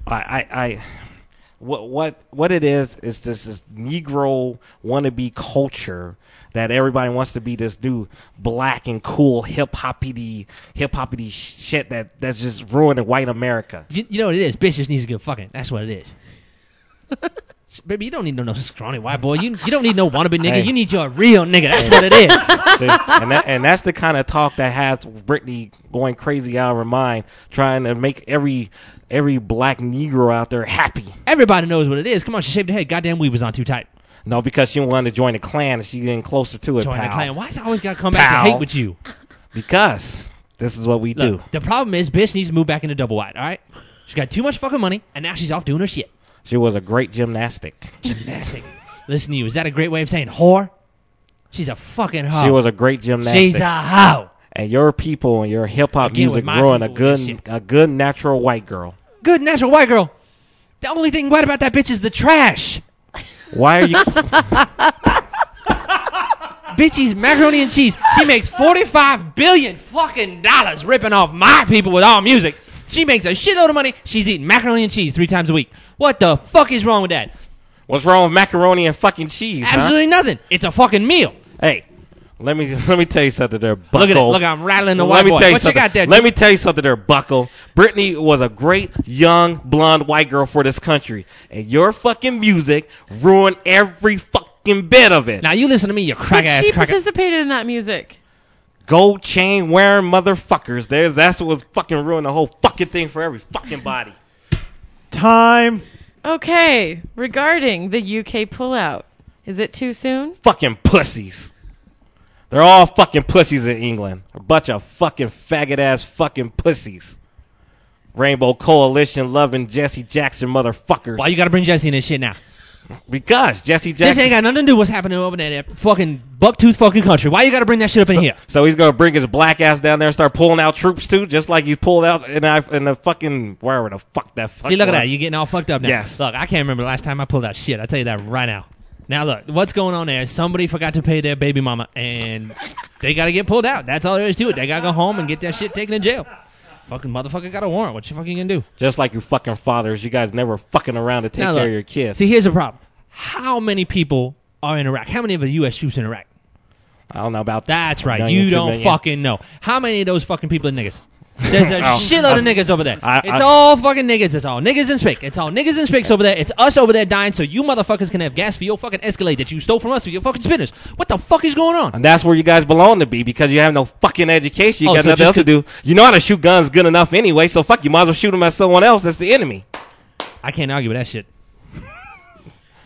What it is this Negro wannabe culture that everybody wants to be this new black and cool hip hoppity shit that's just ruining white America. You know what it is? Bitch just needs to get fucking. That's what it is. Baby, you don't need no scrawny white boy. You don't need no wannabe nigga. Hey. You need your real nigga. That's what it is. See, and that's the kind of talk that has Britney going crazy out of her mind, trying to make every black Negro out there happy. Everybody knows what it is. Come on, she shaved her head. Goddamn weave was on too tight. No, because she wanted to join the Clan and she's getting closer to it, Join the pal. Clan. Why's it always got to come back to hate with you? Because this is what we do. The problem is, bitch needs to move back into double wide, all right? She got too much fucking money, and now she's off doing her shit. She was a great gymnastic. Listen to you. Is that a great way of saying whore? She's a fucking hoe. She was a great gymnastic. She's a hoe. And your people and your hip hop Again, music with my ruined a people with this good natural white girl. Good natural white girl. The only thing white about that bitch is the trash. Why are you? Bitchy's macaroni and cheese. She makes $45 billion fucking dollars ripping off my people with all music. She makes a shitload of money. She's eating macaroni and cheese 3 times a week. What the fuck is wrong with that? What's wrong with macaroni and fucking cheese? Absolutely nothing. It's a fucking meal. Hey, let me tell you something there, Bucko. Look at it. Look, I'm rattling the white boy. What you got there? Let me tell you something there, Bucko. Britney was a great young blonde white girl for this country, and your fucking music ruined every fucking bit of it. Now you listen to me, you crack ass. She participated in that music. Gold chain wearing motherfuckers. That's what was fucking ruined the whole fucking thing for every fucking body. Time. Okay, regarding the UK pullout, is it too soon? Fucking pussies. They're all fucking pussies in England. A bunch of fucking faggot ass fucking pussies. Rainbow Coalition loving Jesse Jackson motherfuckers. Why you gotta bring Jesse in this shit now? Because Jesse Jackson. This ain't got nothing to do with what's happening over there in that fucking bucktooth fucking country. Why you gotta bring that shit up in here? So he's gonna bring his black ass down there and start pulling out troops too, just like he pulled out in the fucking wherever the fuck that fuck. See, look at was. that. You're getting all fucked up now. Yes. Look, I can't remember the last time I pulled out shit. I'll tell you that right now. Now look, what's going on there is somebody forgot to pay their baby mama, and they gotta get pulled out. That's all there is to it. They gotta go home and get that shit taken in jail. Fucking motherfucker got a warrant. What you fucking gonna do? Just like your fucking fathers, you guys never fucking around to take Now care look, of your kids. See, here's the problem. How many people are in Iraq? How many of the U.S. troops in Iraq? I don't know about That's right. million, You 2 don't million. fucking know. How many of those fucking people are niggas? There's a Oh. shitload of niggas over there. It's I- all fucking niggas. It's all niggas and spick. It's all niggas and spicks over there. It's us over there dying so you motherfuckers can have gas for your fucking Escalade that you stole from us with your fucking spinners. What the fuck is going on? And that's where you guys belong to be because you have no fucking education. You Oh, got so nothing else just to do. You know how to shoot guns good enough anyway, so fuck, you might as well shoot them at someone else that's the enemy. I can't argue with that shit.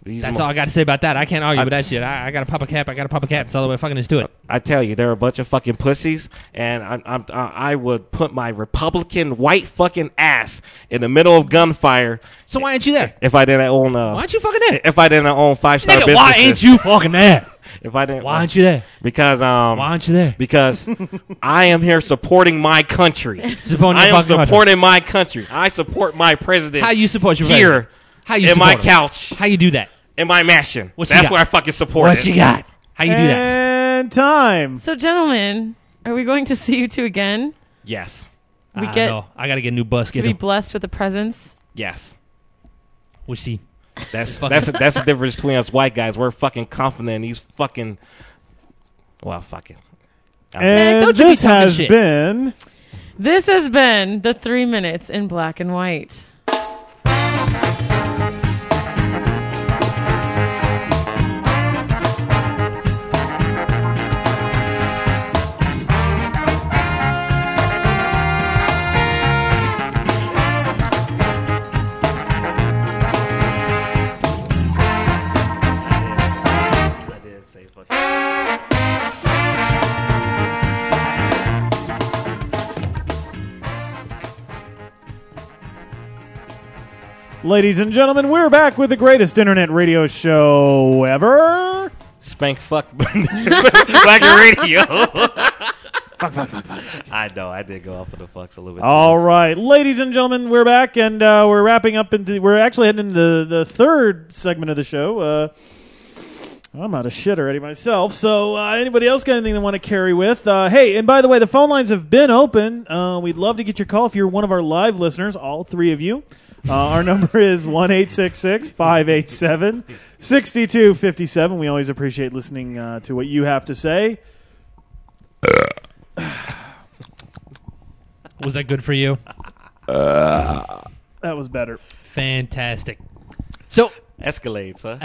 That's all I got to say about that. I can't argue with that shit. I got to pop a cap. That's all the way fucking is to it. I tell you, they're a bunch of fucking pussies, and I would put my Republican white fucking ass in the middle of gunfire. So why ain't you there? If I didn't own, why ain't you fucking there? If I didn't own 5-star Nigga, businesses, why ain't you fucking there? If I didn't, why aren't you there? Because why aren't you there? Because I am here supporting my country. I am supporting my country. I support my president. How you support your here? president? How you in my support him? couch? How you do that? In my mansion. What you That's got? where I fucking support What it. you got? How you do that? And time. So, gentlemen, are we going to see you two again? Yes. We I get don't know. I got to get a new bus. to be blessed with a presence. Yes. We'll see. That's the difference between us white guys. We're fucking confident. He's fucking. Well, fucking. And this has been. This has been the 3 minutes in black and white. Ladies and gentlemen, we're back with the greatest internet radio show ever. Spank fuck Black Radio. Fuck. I know. I did go off of the fucks a little bit. All right, ladies and gentlemen, we're back, and we're wrapping up into. We're actually heading into the third segment of the show. I'm out of shit already myself. So, anybody else got anything they want to carry with? Hey, and by the way, the phone lines have been open. We'd love to get your call if you're one of our live listeners, all three of you. Our number is 1-866-587-6257. We always appreciate listening to what you have to say. Was that good for you? That was better. Fantastic. So Escalades, huh?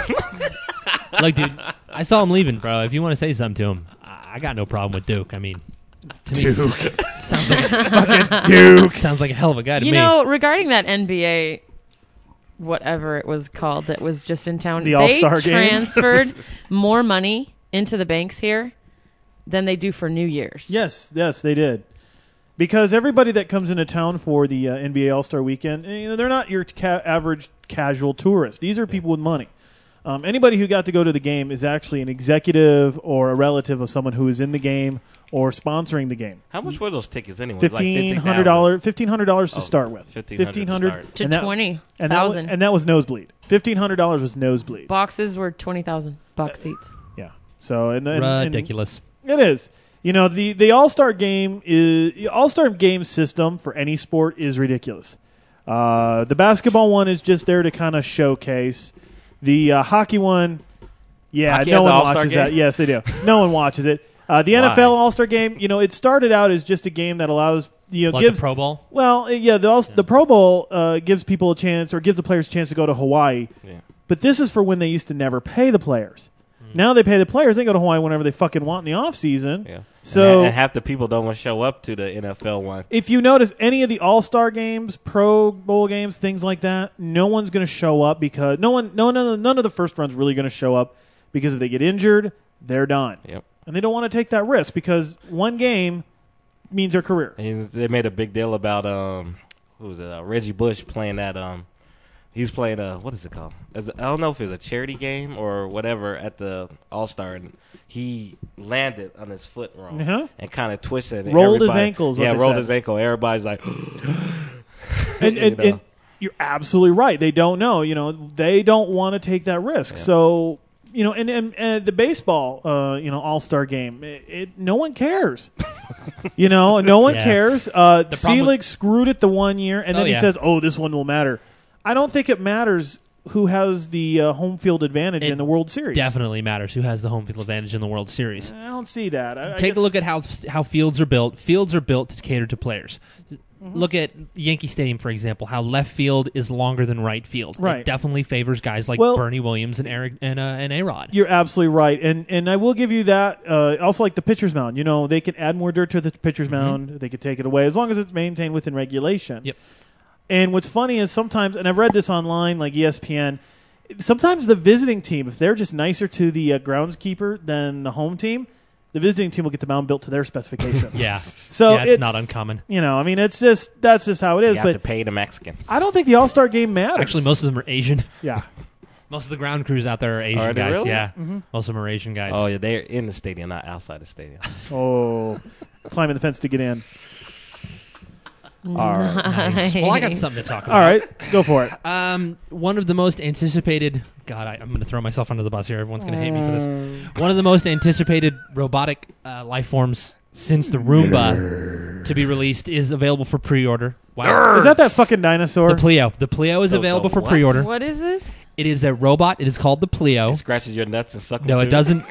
Look, dude, I saw him leaving, bro. If you want to say something to him, I got no problem with Duke. I mean, to me, sounds like fucking Duke. Sounds like a hell of a guy to me. You know, regarding that NBA, whatever it was called, that was just in town, the All-Star they game transferred more money into the banks here than they do for New Year's. Yes, they did. Because everybody that comes into town for the NBA All-Star Weekend, they're not your average casual tourist. These are people with money. Anybody who got to go to the game is actually an executive or a relative of someone who is in the game or sponsoring the game. How much were those tickets anyway? $1,500 to start with. $1,500 to $20,000, and that was nosebleed. $1,500 was nosebleed. Boxes were $20,000 box seats. Yeah. So ridiculous. It is. You know, the All-Star game system for any sport is ridiculous. The basketball one is just there to kind of showcase. The hockey one, Hockey no has one an All-Star watches game? that. Yes, they do. No one watches it. The NFL All-Star game, it started out as just a game that allows gives the Pro Bowl. Well, the Pro Bowl gives people a chance or gives the players a chance to go to Hawaii. Yeah. But this is for when they used to never pay the players. Now they pay the players. They go to Hawaii whenever they fucking want in the off season. Yeah. So and half the people don't want to show up to the NFL one. If you notice any of the All-Star games, Pro Bowl games, things like that, no one's going to show up because none of the first run's really going to show up because if they get injured, they're done. Yep. And they don't want to take that risk because one game means their career. And they made a big deal about who was it? Reggie Bush playing that. He's playing what is it called? I don't know if it was a charity game or whatever at the All-Star, and he landed on his foot wrong and kind of twisted. And rolled his ankles. Yeah, rolled his ankle. Everybody's like, and you're absolutely right. They don't know. They don't want to take that risk. Yeah. So and the baseball, All-Star game, no one cares. No one cares. Selig screwed it the one year, and then he says, "Oh, this one will matter." I don't think it matters who has the home field advantage in the World Series. Definitely matters who has the home field advantage in the World Series. I don't see that. Take a look at how fields are built. Fields are built to cater to players. Mm-hmm. Look at Yankee Stadium, for example, how left field is longer than right field. Right. It definitely favors guys like Bernie Williams and Eric and A-Rod. You're absolutely right. And I will give you that. Also, like the pitcher's mound. They can add more dirt to the pitcher's mound. They could take it away as long as it's maintained within regulation. Yep. And what's funny is sometimes, and I've read this online, like ESPN, sometimes the visiting team, if they're just nicer to the groundskeeper than the home team, the visiting team will get the mound built to their specifications. Yeah. So it's not uncommon. You know, I mean, that's just how it is. You have but to pay the Mexicans. I don't think the All-Star game matters. Actually, most of them are Asian. Yeah. Most of the ground crews out there are Asian Are they guys. really? Yeah. Mm-hmm. Most of them are Asian guys. Oh, yeah, they're in the stadium, not outside the stadium. Oh, climbing the fence to get in. All right. Nice. Well, I got something to talk about. All right, go for it. One of the most anticipated... God, I'm going to throw myself under the bus here. Everyone's going to hate me for this. One of the most anticipated robotic life forms since the Roomba to be released is available for pre-order. Wow. Is that fucking dinosaur? The Pleo. The Pleo is available for pre-order. What is this? It is a robot. It is called the Pleo. It scratches your nuts and sucks No, them it too? doesn't.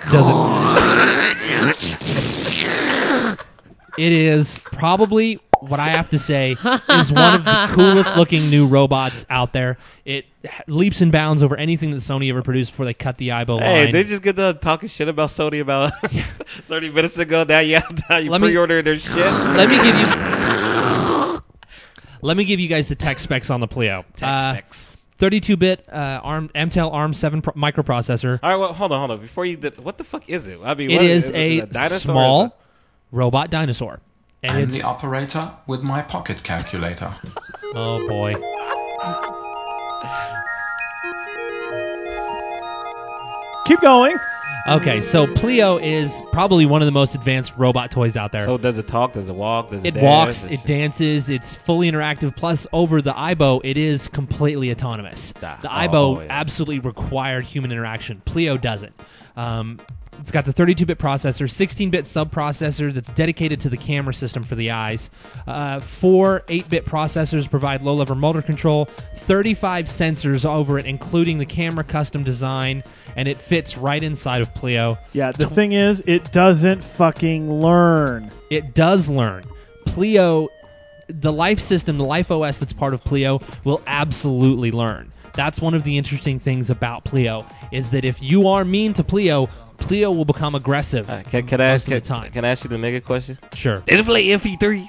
It is probably, what I have to say, is one of the coolest looking new robots out there. It leaps and bounds over anything that Sony ever produced before they cut the Aibo Hey, line. they just get done talking shit about Sony about 30 minutes ago. Now you pre-ordered their shit. Let me give you guys the tech specs on the Pleo. Tech specs. 32-bit Intel ARM 7 microprocessor. All right, well, hold on. Before you did, what the fuck is it? I mean, It what is it a dinosaur small robot dinosaur. And I'm it's the operator with my pocket calculator. Oh, boy. Keep going. Okay, so Pleo is probably one of the most advanced robot toys out there. So does it talk? Does it walk? Does it It dance? walks, it dances, it's fully interactive. Plus, over the Aibo, it is completely autonomous. The Aibo absolutely required human interaction. Pleo doesn't. It's got the 32-bit processor, 16-bit subprocessor that's dedicated to the camera system for the eyes. 4 8-bit processors provide low-level motor control. 35 sensors over it, including the camera custom design, and it fits right inside of Pleo. Yeah, the thing is, it doesn't fucking learn. It does learn. Pleo, the life system, the life OS that's part of Pleo, will absolutely learn. That's one of the interesting things about Pleo, is that if you are mean to Pleo, Pleo will become aggressive Can I ask most of the time. Can I ask you the nigga question? Sure. Does it play MP3s?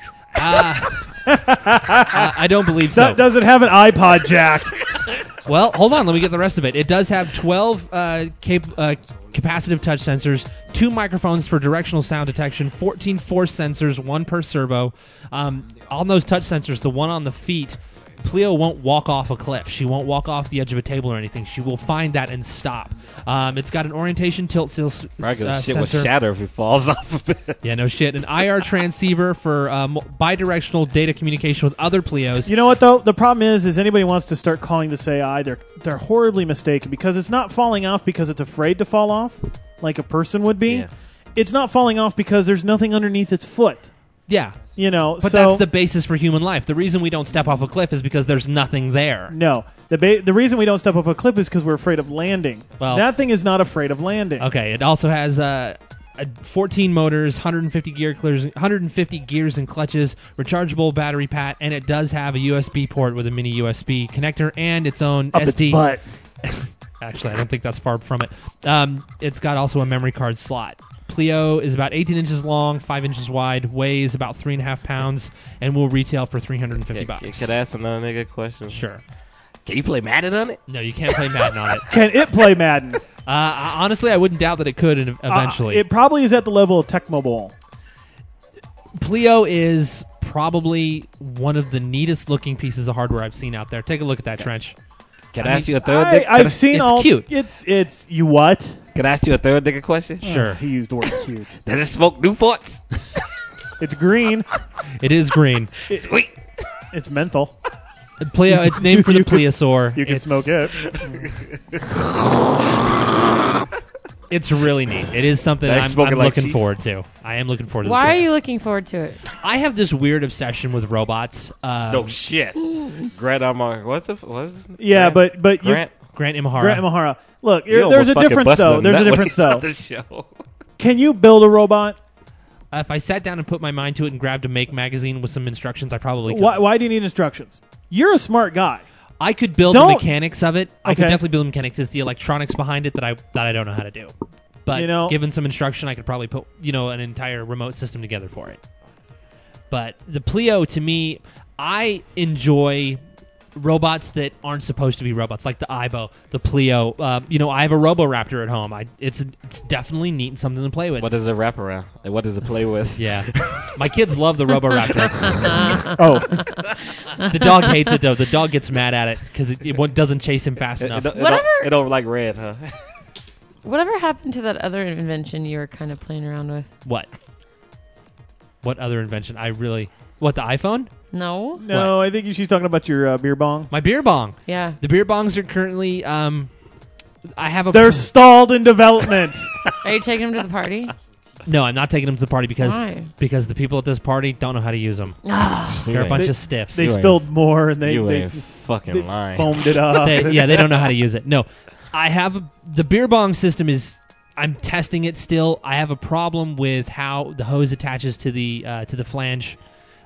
I don't believe so. Does it have an iPod jack? Well, hold on. Let me get the rest of it. It does have 12 capacitive touch sensors, 2 microphones for directional sound detection, 14 force sensors, 1 per servo. On those touch sensors, the one on the feet, Pleo won't walk off a cliff. She won't walk off the edge of a table or anything. She will find that and stop. It's got an orientation tilt shit Shit will sensor. shatter if it falls off of it. Yeah, no shit. An IR transceiver for bidirectional data communication with other Pleos. You know what though? The problem is anybody wants to start calling this AI, they're horribly mistaken, because it's not falling off because it's afraid to fall off, like a person would be. Yeah. It's not falling off because there's nothing underneath its foot. Yeah. You know, but so that's the basis for human life. The reason we don't step off a cliff is because there's nothing there. No. The reason we don't step off a cliff is because we're afraid of landing. Well, that thing is not afraid of landing. Okay, it also has 14 motors, 150 gears and clutches, rechargeable battery pack, and it does have a USB port with a mini USB connector and its own Up SD. its butt. Actually, I don't think that's far from it. It's got also a memory card slot. Pleo is about 18 inches long, 5 inches wide, weighs about 3.5 pounds, and will retail for $350. Could I ask another nigga question? Sure. Can you play Madden on it? No, you can't play Madden on it. Can it play Madden? Honestly, I wouldn't doubt that it could eventually. It probably is at the level of Tecmo Bowl. Pleo is probably one of the neatest looking pieces of hardware I've seen out there. Take a look at that trench. Can I ask you a third? I've seen it's all. Cute. It's you what? Can I ask you a third nigga question? Sure. He used the word cute. Does it smoke Newports? It's green. It is green. Sweet. It's menthol. Pleo. It's named for the plesiosaur. You can smoke it. It's really neat. It is something Nice I'm smoking like looking cheap. forward to. I am looking forward to. Why are this. you looking forward to it? I have this weird obsession with robots. No shit. Grant Amar. What was his name? Yeah, but Grant. Grant Imahara. Grant Imahara. Look, You there's a almost fucking difference busted though. a There's a nut when difference he saw though. this show. Can you build a robot? If I sat down and put my mind to it and grabbed a Make magazine with some instructions, I probably could. Why do you need instructions? You're a smart guy. I could build the mechanics of it. I could Okay. definitely build the mechanics. It's the electronics behind it that I don't know how to do. But You know- given some instruction, I could probably put an entire remote system together for it. But the Pleo, to me, I enjoy robots that aren't supposed to be robots, like the Aibo, the Pleo. I have a Roboraptor at home. It's definitely neat and something to play with. What does it wrap around? And what does it play with? Yeah. My kids love the Roboraptor. Oh. The dog hates it, though. The dog gets mad at it because it doesn't chase him fast enough. It don't like red, huh? Whatever happened to that other invention you were kind of playing around with? What? What other invention? What, the iPhone? No. No, I think she's talking about your beer bong. My beer bong. Yeah. The beer bongs are currently, They're stalled in development. Are you taking them to the party? No, I'm not taking them to the party Why? because the people at this party don't know how to use them. They're a bunch of stiffs. They spilled more and they fucking lying. Foamed it up. They don't know how to use it. No, I have the beer bong system I'm testing it still. I have a problem with how the hose attaches to the flange.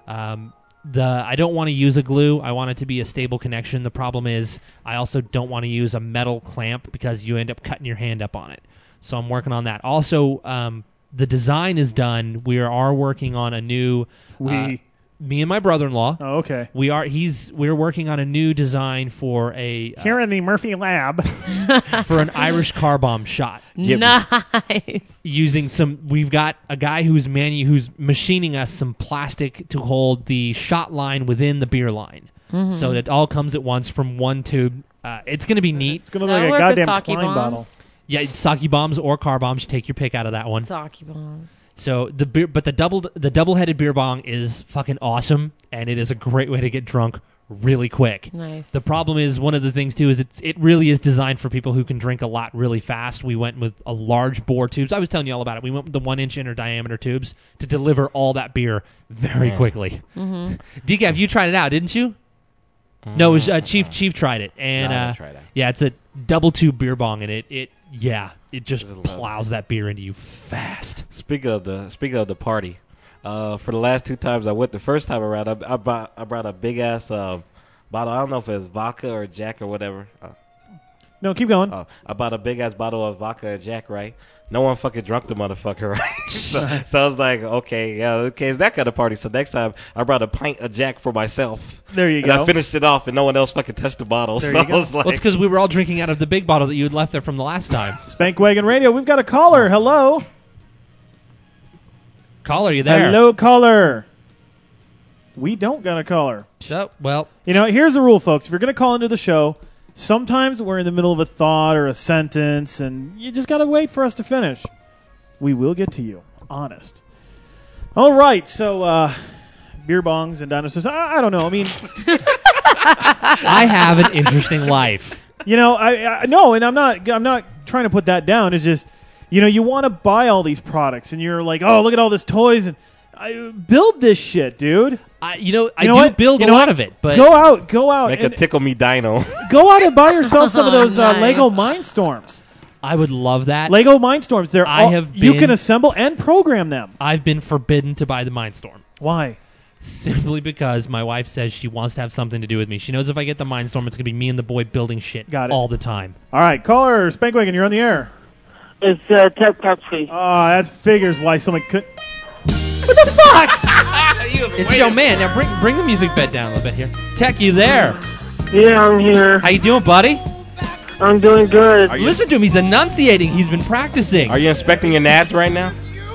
I don't want to use a glue. I want it to be a stable connection. The problem is I also don't want to use a metal clamp because you end up cutting your hand up on it. So I'm working on that. Also, the design is done. We are working on a new. Me and my brother-in-law. Oh, okay. We're working on a new design for a here in the Murphy lab for an Irish car bomb shot. Nice. We've got a guy who's machining us some plastic to hold the shot line within the beer line, so that it all comes at once from one tube. It's going to be neat. It's going to look like a goddamn Klein bottle. Yeah, sake bombs or car bombs. Take your pick out of that one. Sake bombs. So the double-headed beer bong is fucking awesome, and it is a great way to get drunk really quick. Nice. The problem is one of the things too is it really is designed for people who can drink a lot really fast. We went with a large bore tubes. I was telling you all about it. We went with the 1-inch inner diameter tubes to deliver all that beer very quickly. Mm-hmm. Decaf, you tried it out, didn't you? No, it was Chief tried it, and I tried it. yeah, it's a double tube beer bong, and it just plows that beer into you fast. Speaking of the party, for the last 2 times I went, the first time around, I brought a big ass bottle. I don't know if it's vodka or Jack or whatever. No, keep going. I bought a big ass bottle of vodka and Jack, right? No one fucking drunk the motherfucker, right? so I was like, okay, it's that kind of party. So next time I brought a pint of Jack for myself. There you and go. I finished it off, and no one else fucking touched the bottle. There so you go. I was like, Well, it's because we were all drinking out of the big bottle that you had left there from the last time. Spankwagon Radio, we've got a caller. Hello. Caller, you there? Hello, caller. We don't got a caller. So, well. Here's the rule, folks. If you're going to call into the show, sometimes we're in the middle of a thought or a sentence, and you just got to wait for us to finish. We will get to you. Honest. All right, so beer bongs and dinosaurs. I don't know. I mean, I have an interesting life. I no, and I'm not trying to put that down. It's just, you want to buy all these products, and you're like, oh, look at all this toys, and build this shit, dude. I do build a lot of it, but go out, make and a Tickle Me Dino. Go out and buy yourself some of those Nice. Lego Mindstorms. I would love that. Lego Mindstorms. You been- can assemble and program them. I've been forbidden to buy the Mindstorm. Why? Simply because my wife says she wants to have something to do with me. She knows if I get the Mindstorm, it's going to be me and the boy building shit Got it. all the time. All right, caller Spankwagon, you're on the air. It's Ted Pepsi. Oh, that figures why someone could. What the fuck? It's your man. Now bring the music bed down a little bit here. Tech, you there? Yeah, I'm here. How you doing, buddy? I'm doing good. Listen to him. He's enunciating. He's been practicing. Are you inspecting your nads right now?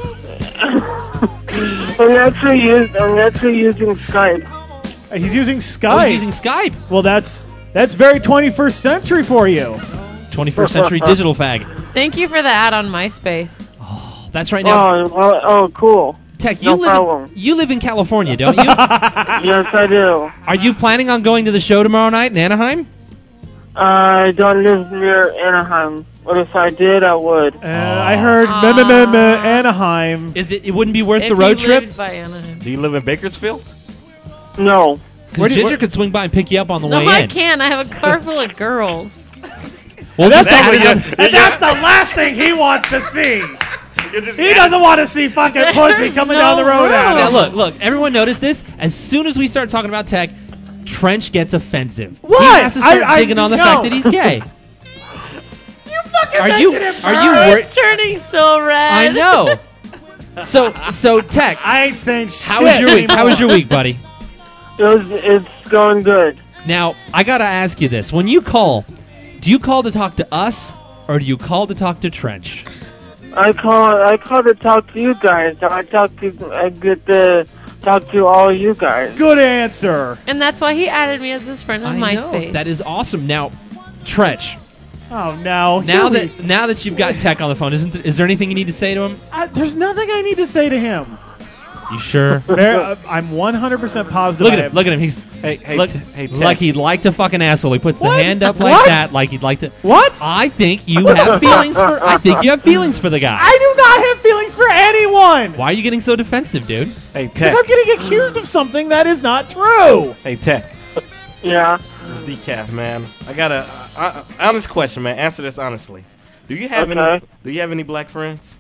I'm actually using Skype. He's using Skype. Oh, he's using Skype. Well, that's very 21st century for you. 21st century digital fag. Thank you for the ad on MySpace. That's right now. Oh, cool. Tech, No problem. you live in California, don't you? Yes, I do. Are you planning on going to the show tomorrow night in Anaheim? I don't live near Anaheim, but if I did, I would. I heard Anaheim. It wouldn't be worth If the road you trip? lived by Anaheim. Do you live in Bakersfield? No. Because Ginger could swing by and pick you up on the No, way I in. can't. I have a car full of girls. Well, that's the last thing he wants to see. He doesn't want to see fucking pussy There's coming no down the road at Now, him. look. Everyone noticed this? As soon as we start talking about Tech, Trench gets offensive. What? He has to start I- digging on the no. fact that he's gay. Are you worried? He's turning so red. I know. So Tech, I ain't saying shit. how was your week? How was your week, buddy? It's going good. Now, I gotta ask you this: when you call, do you call to talk to us, or do you call to talk to Trench? I call to talk to you guys. I get to talk to all you guys. Good answer. And that's why he added me as his friend on MySpace. That is awesome. Now, Trench. Oh no! Now that you've got Tech on the phone, is there anything you need to say to him? There's nothing I need to say to him. You sure? I'm 100% positive. Look at him. Look at him. He's like he'd like to fuck an asshole. He puts the hand up like that, like he'd like to. What? I think you have feelings for. I think you have feelings for the guy. I do not have feelings for anyone. Why are you getting so defensive, dude? Hey, Because Tech. I'm getting accused of something that is not true. Hey, Tech. Yeah. This is Decaf, man. I got a honest question, man. Answer this honestly. Do you have any black friends?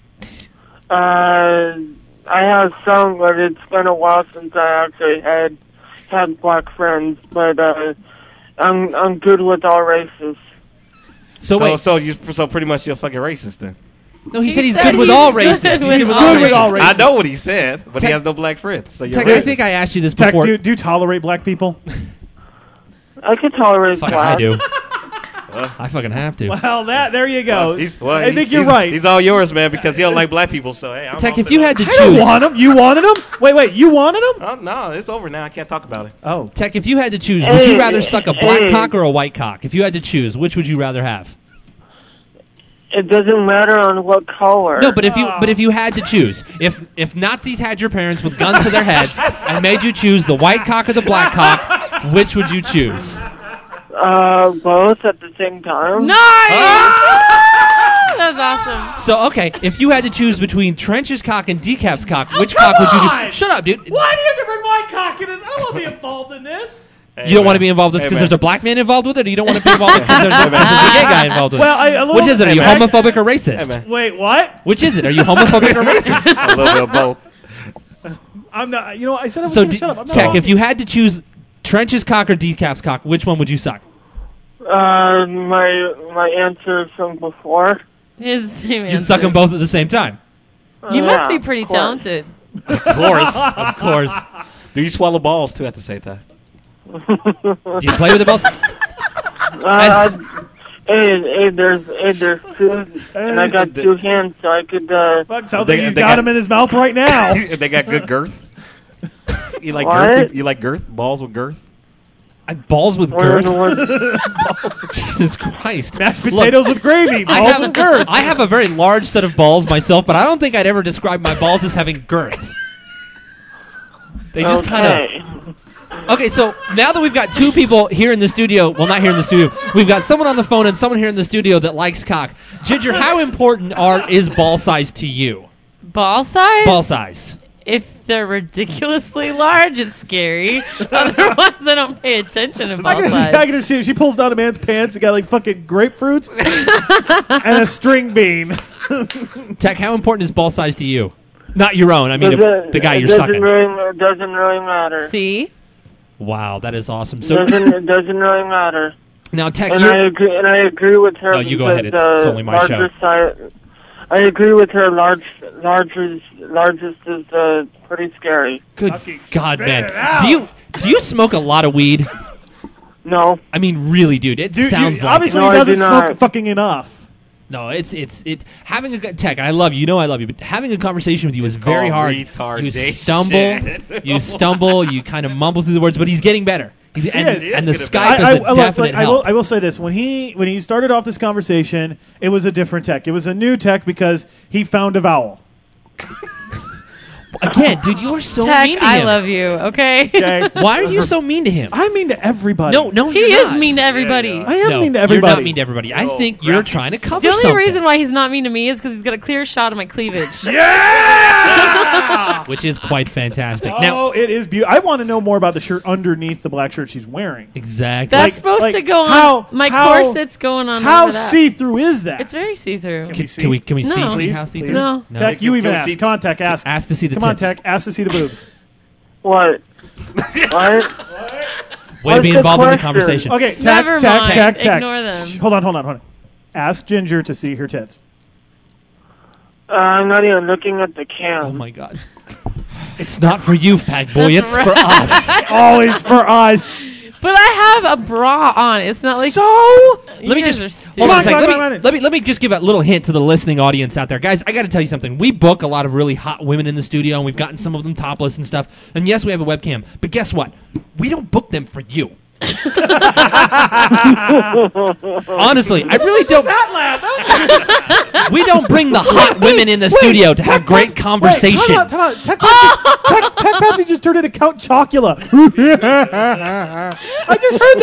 I have some, but it's been a while since I actually had black friends. But I'm good with all races. So pretty much you're a fucking racist then. No, he said he's good with all races. He's good with all races. I know what he said, but he has no black friends. So you're Tech, racist. I think I asked you this Tech, before. do you tolerate black people? I can tolerate Fuck, black. I do. I fucking have to. Well, there you go. Well, I think you're right. He's all yours, man, because he don't like black people. So hey, I'm Tech, off if it you up. had to I don't choose, want him. You wanted him? Wait, you wanted him? Oh, no, it's over now. I can't talk about it. Oh, Tech, if you had to choose, would you rather suck a black cock or a white cock? If you had to choose, which would you rather have? It doesn't matter on what color. No, but if you had to choose, if Nazis had your parents with guns to their heads and made you choose the white cock or the black cock, which would you choose? Both at the same time. Nice! That's awesome. So, okay, if you had to choose between Trench's cock and Decap's cock, which cock would you do? Shut up, dude. why do you have to bring my cock in? I don't want to be involved in this. You don't want to be involved with this because there's a black man involved with it, or you don't want to be involved with it because there's a gay guy involved with it? Which is it? Are you homophobic or racist? Wait, what? Which is it? Are you homophobic or racist? A little bit of both. I'm not. You know, I said I was So, going to shut up. I'm not. Tech, if you had to choose Trench's cock or Decap's cock, which one would you suck? My answer from before. His same You'd suck them both at the same time. You must be Yeah, pretty of course. talented. Of course. Do you swallow balls too at the same time? Do you play with the balls? There's two, and I got two hands, so I could. Fuck, sounds like he's got him in his mouth right now. They got good girth. You like What? girth? You like girth? Balls with girth? Balls with What- girth? Jesus Christ. Mashed potatoes with gravy. Balls with girth. I have a very large set of balls myself, but I don't think I'd ever describe my balls as having girth. They just kind of... Okay, so now that we've got two people here in the studio, well, not here in the studio, we've got someone on the phone and someone here in the studio that likes cock. Ginger, how important is ball size to you? Ball size? Ball size. If they're ridiculously large, it's scary. Otherwise, I don't pay attention to ball size. I can just see she pulls down a man's pants and got like fucking grapefruits and a string bean. Tech, how important is ball size to you? Not your own. I mean, the guy you're it sucking. it doesn't really matter. See? Wow, that is awesome. So it doesn't really matter. Now, Tech, and I agree with her. No, you go ahead. It's only my show. I agree with her. Largest is pretty scary. Good God, man! Do you smoke a lot of weed? No. I mean, really, dude. It sounds like obviously he doesn't smoke fucking enough. No, it's having a Tech. I love you. You know I love you, but having a conversation with you is very hard. You stumble. You kind of mumble through the words, but he's getting better. And the Skype is a definite help. I will say this: when he started off this conversation, it was a different Tech. It was a new Tech because he found a vowel. Again, dude, you are so Tech, mean to him. I love you, okay? Why are you so mean to him? I'm mean to everybody. No, he you're is not. mean to everybody. I am mean to everybody. You're not mean to everybody. I think you're trying to cover The only something. reason why he's not mean to me is because he's got a clear shot of my cleavage. Which is quite fantastic. Oh, Now, it is beautiful. I want to know more about the shirt underneath the black shirt she's wearing. Exactly. That's supposed to go on. My corset's going on. How over that. see-through is that? It's very see-through. Can we No. see Please, how see-through? please. No. Tech, you even ask. Come on, Tech, ask. Ask to see the Come on, tits. Tech, ask to see the boobs. What? What? Way to be What's the involved in the question? conversation. Okay, Tech, Never Tech, mind. Tech, Tech. Ignore them. Shh, hold on. Ask Ginger to see her tits. I'm not even looking at the cam. Oh my God. It's not for you, fat boy. It's for us. Always for us. But I have a bra on. It's not like so. Let me just hold on a second. Let me just give a little hint to the listening audience out there, guys. I got to tell you something. We book a lot of really hot women in the studio, and we've gotten some of them topless and stuff. And yes, we have a webcam, but guess what? We don't book them for you. Honestly, I really don't. We don't bring the hot women in the studio to have great conversation. Wait, time out. Tech Pepsi just turned into Count Chocula. I just heard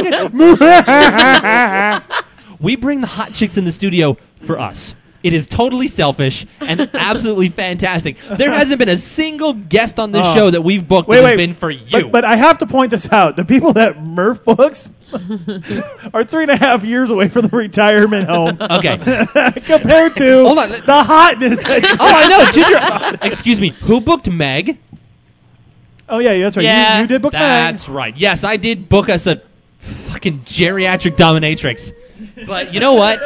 that fucking. We bring the hot chicks in the studio for us. It is totally selfish and absolutely fantastic. There hasn't been a single guest on this show that we've booked that has been for you. But I have to point this out. The people that Murph books are 3.5 years away from the retirement home. Okay. Compared to Hold on. the hotness. I know. Ginger. Excuse me. Who booked Meg? Oh, yeah, that's right. Yeah. You did book Meg. That's right. Yes, I did book us a fucking geriatric dominatrix. But you know what?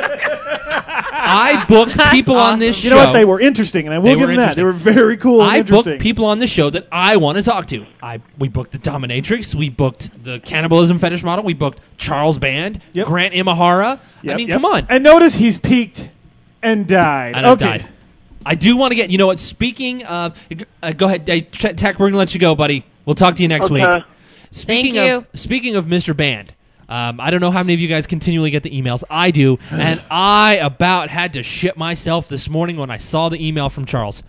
I booked people on this show. You know what? They were interesting, and I will give them that. They were very cool and interesting. Booked people on the show that I want to talk to. We booked the dominatrix. We booked the cannibalism fetish model. We booked Charles Band, Grant Imahara. I mean, come on. And notice he's peaked and died. And I've died. I do want to get, you know what, speaking of, go ahead, Tech, we're going to let you go, buddy. We'll talk to you next week. Speaking of Mr. Band, I don't know how many of you guys continually get the emails. I do, and I about had to shit myself this morning when I saw the email from Charles.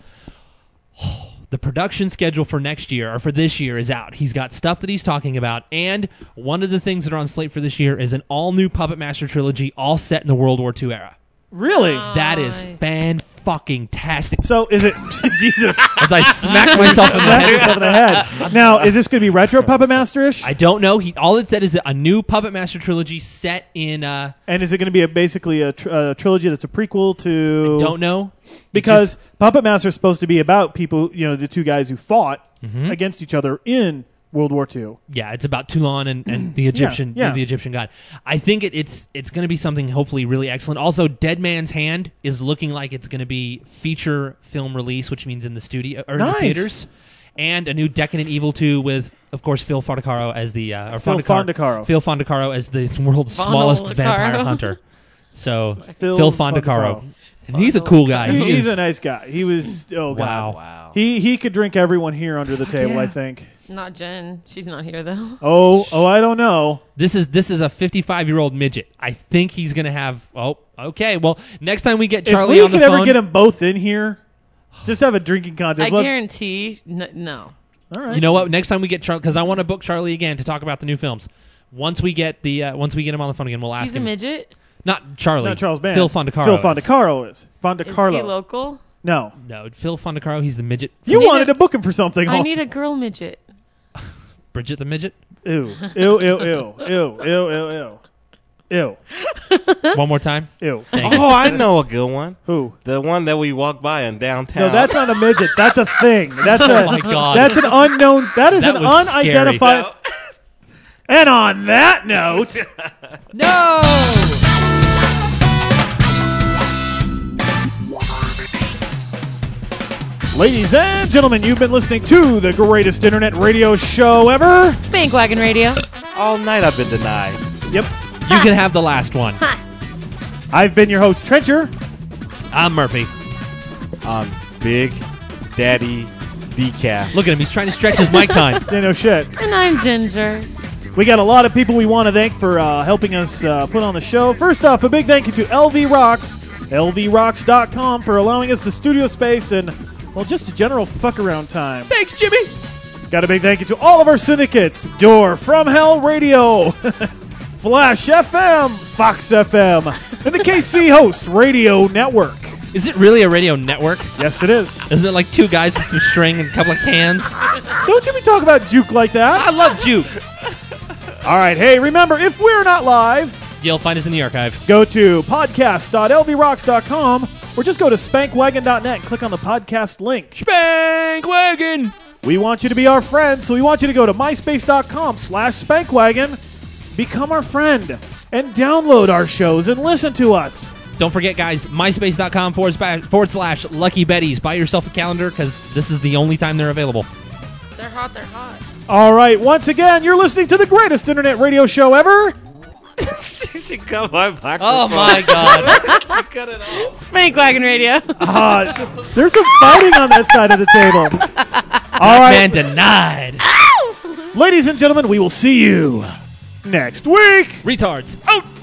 The production schedule for next year, or for this year, is out. He's got stuff that he's talking about, and one of the things that are on slate for this year is an all-new Puppet Master trilogy, all set in the World War II era. Really? That is fan-fucking-tastic. So is it... Jesus. As I smack myself in the head. Now, is this going to be retro Puppet Master-ish? I don't know. All it said is a new Puppet Master trilogy set in... and is it going to be basically a trilogy that's a prequel to... I don't know. Because Puppet Master is supposed to be about people, the two guys who fought against each other in World War II. Yeah, it's about Toulon and the Egyptian the Egyptian god. I think it's going to be something hopefully really excellent. Also, Dead Man's Hand is looking like it's going to be feature film release, which means in the studio or in the theaters, and a new Decadent Evil 2 with, of course, Phil Fondacaro as the Phil Fondacaro as the world's smallest vampire hunter. So Phil Fondacaro. And he's a cool guy. He's a nice guy. He was wow. He could drink everyone here under the table, I think. Not Jen. She's not here though. Oh, I don't know. This is a 55-year-old midget. I think he's going to have. Oh, okay. Well, next time we get Charlie on the phone, if we could ever get them both in here, just have a drinking contest. I guarantee no. All right. You know what? Next time we get Charlie, because I want to book Charlie again to talk about the new films. Once we get him on the phone again, we'll ask him. He's a midget. Not Charlie. Not Charles Band. Phil Fondacaro. Phil Fondacaro is. Fondacarlo. Is he local? No. Phil Fondacaro. He's the midget. You wanted to book him for something. I need a girl midget. Bridget the midget. Ew. One more time. Ew. I know a good one. Who? The one that we walked by in downtown. No, that's not a midget. That's a thing. That's oh my God. That's an unknown. That is an unidentified. And on that note, no. Ladies and gentlemen, you've been listening to the greatest internet radio show ever. Spank Wagon Radio. All night I've been denied. Yep. You can have the last one. I've been your host, Trencher. I'm Murphy. I'm Big Daddy Decaf. Look at him. He's trying to stretch his mic time. Yeah, no shit. And I'm Ginger. We got a lot of people we want to thank for helping us put on the show. First off, a big thank you to LV Rocks, lvrocks.com, for allowing us the studio space and... well, just a general fuck-around time. Thanks, Jimmy. Got a big thank you to all of our syndicates. Door From Hell Radio, Flash FM, Fox FM, and the KC Host Radio Network. Is it really a radio network? Yes, it is. Isn't it like two guys with some string and a couple of cans? Don't Jimmy talk about juke like that. I love juke. All right, hey, remember, if we're not live... you'll find us in the archive. Go to podcast.lvrocks.com or just go to spankwagon.net and click on the podcast link. Spankwagon! We want you to be our friend, so we want you to go to myspace.com/spankwagon, become our friend, and download our shows and listen to us. Don't forget, guys, myspace.com/Lucky Betties. Buy yourself a calendar because this is the only time they're available. They're hot. All right, once again, you're listening to the greatest internet radio show ever. She cut my microphone. Oh my God! She cut it off. Spank Wagon Radio. There's some fighting on that side of the table. All right, Man denied. ladies and gentlemen, we will see you next week. Retards. Out.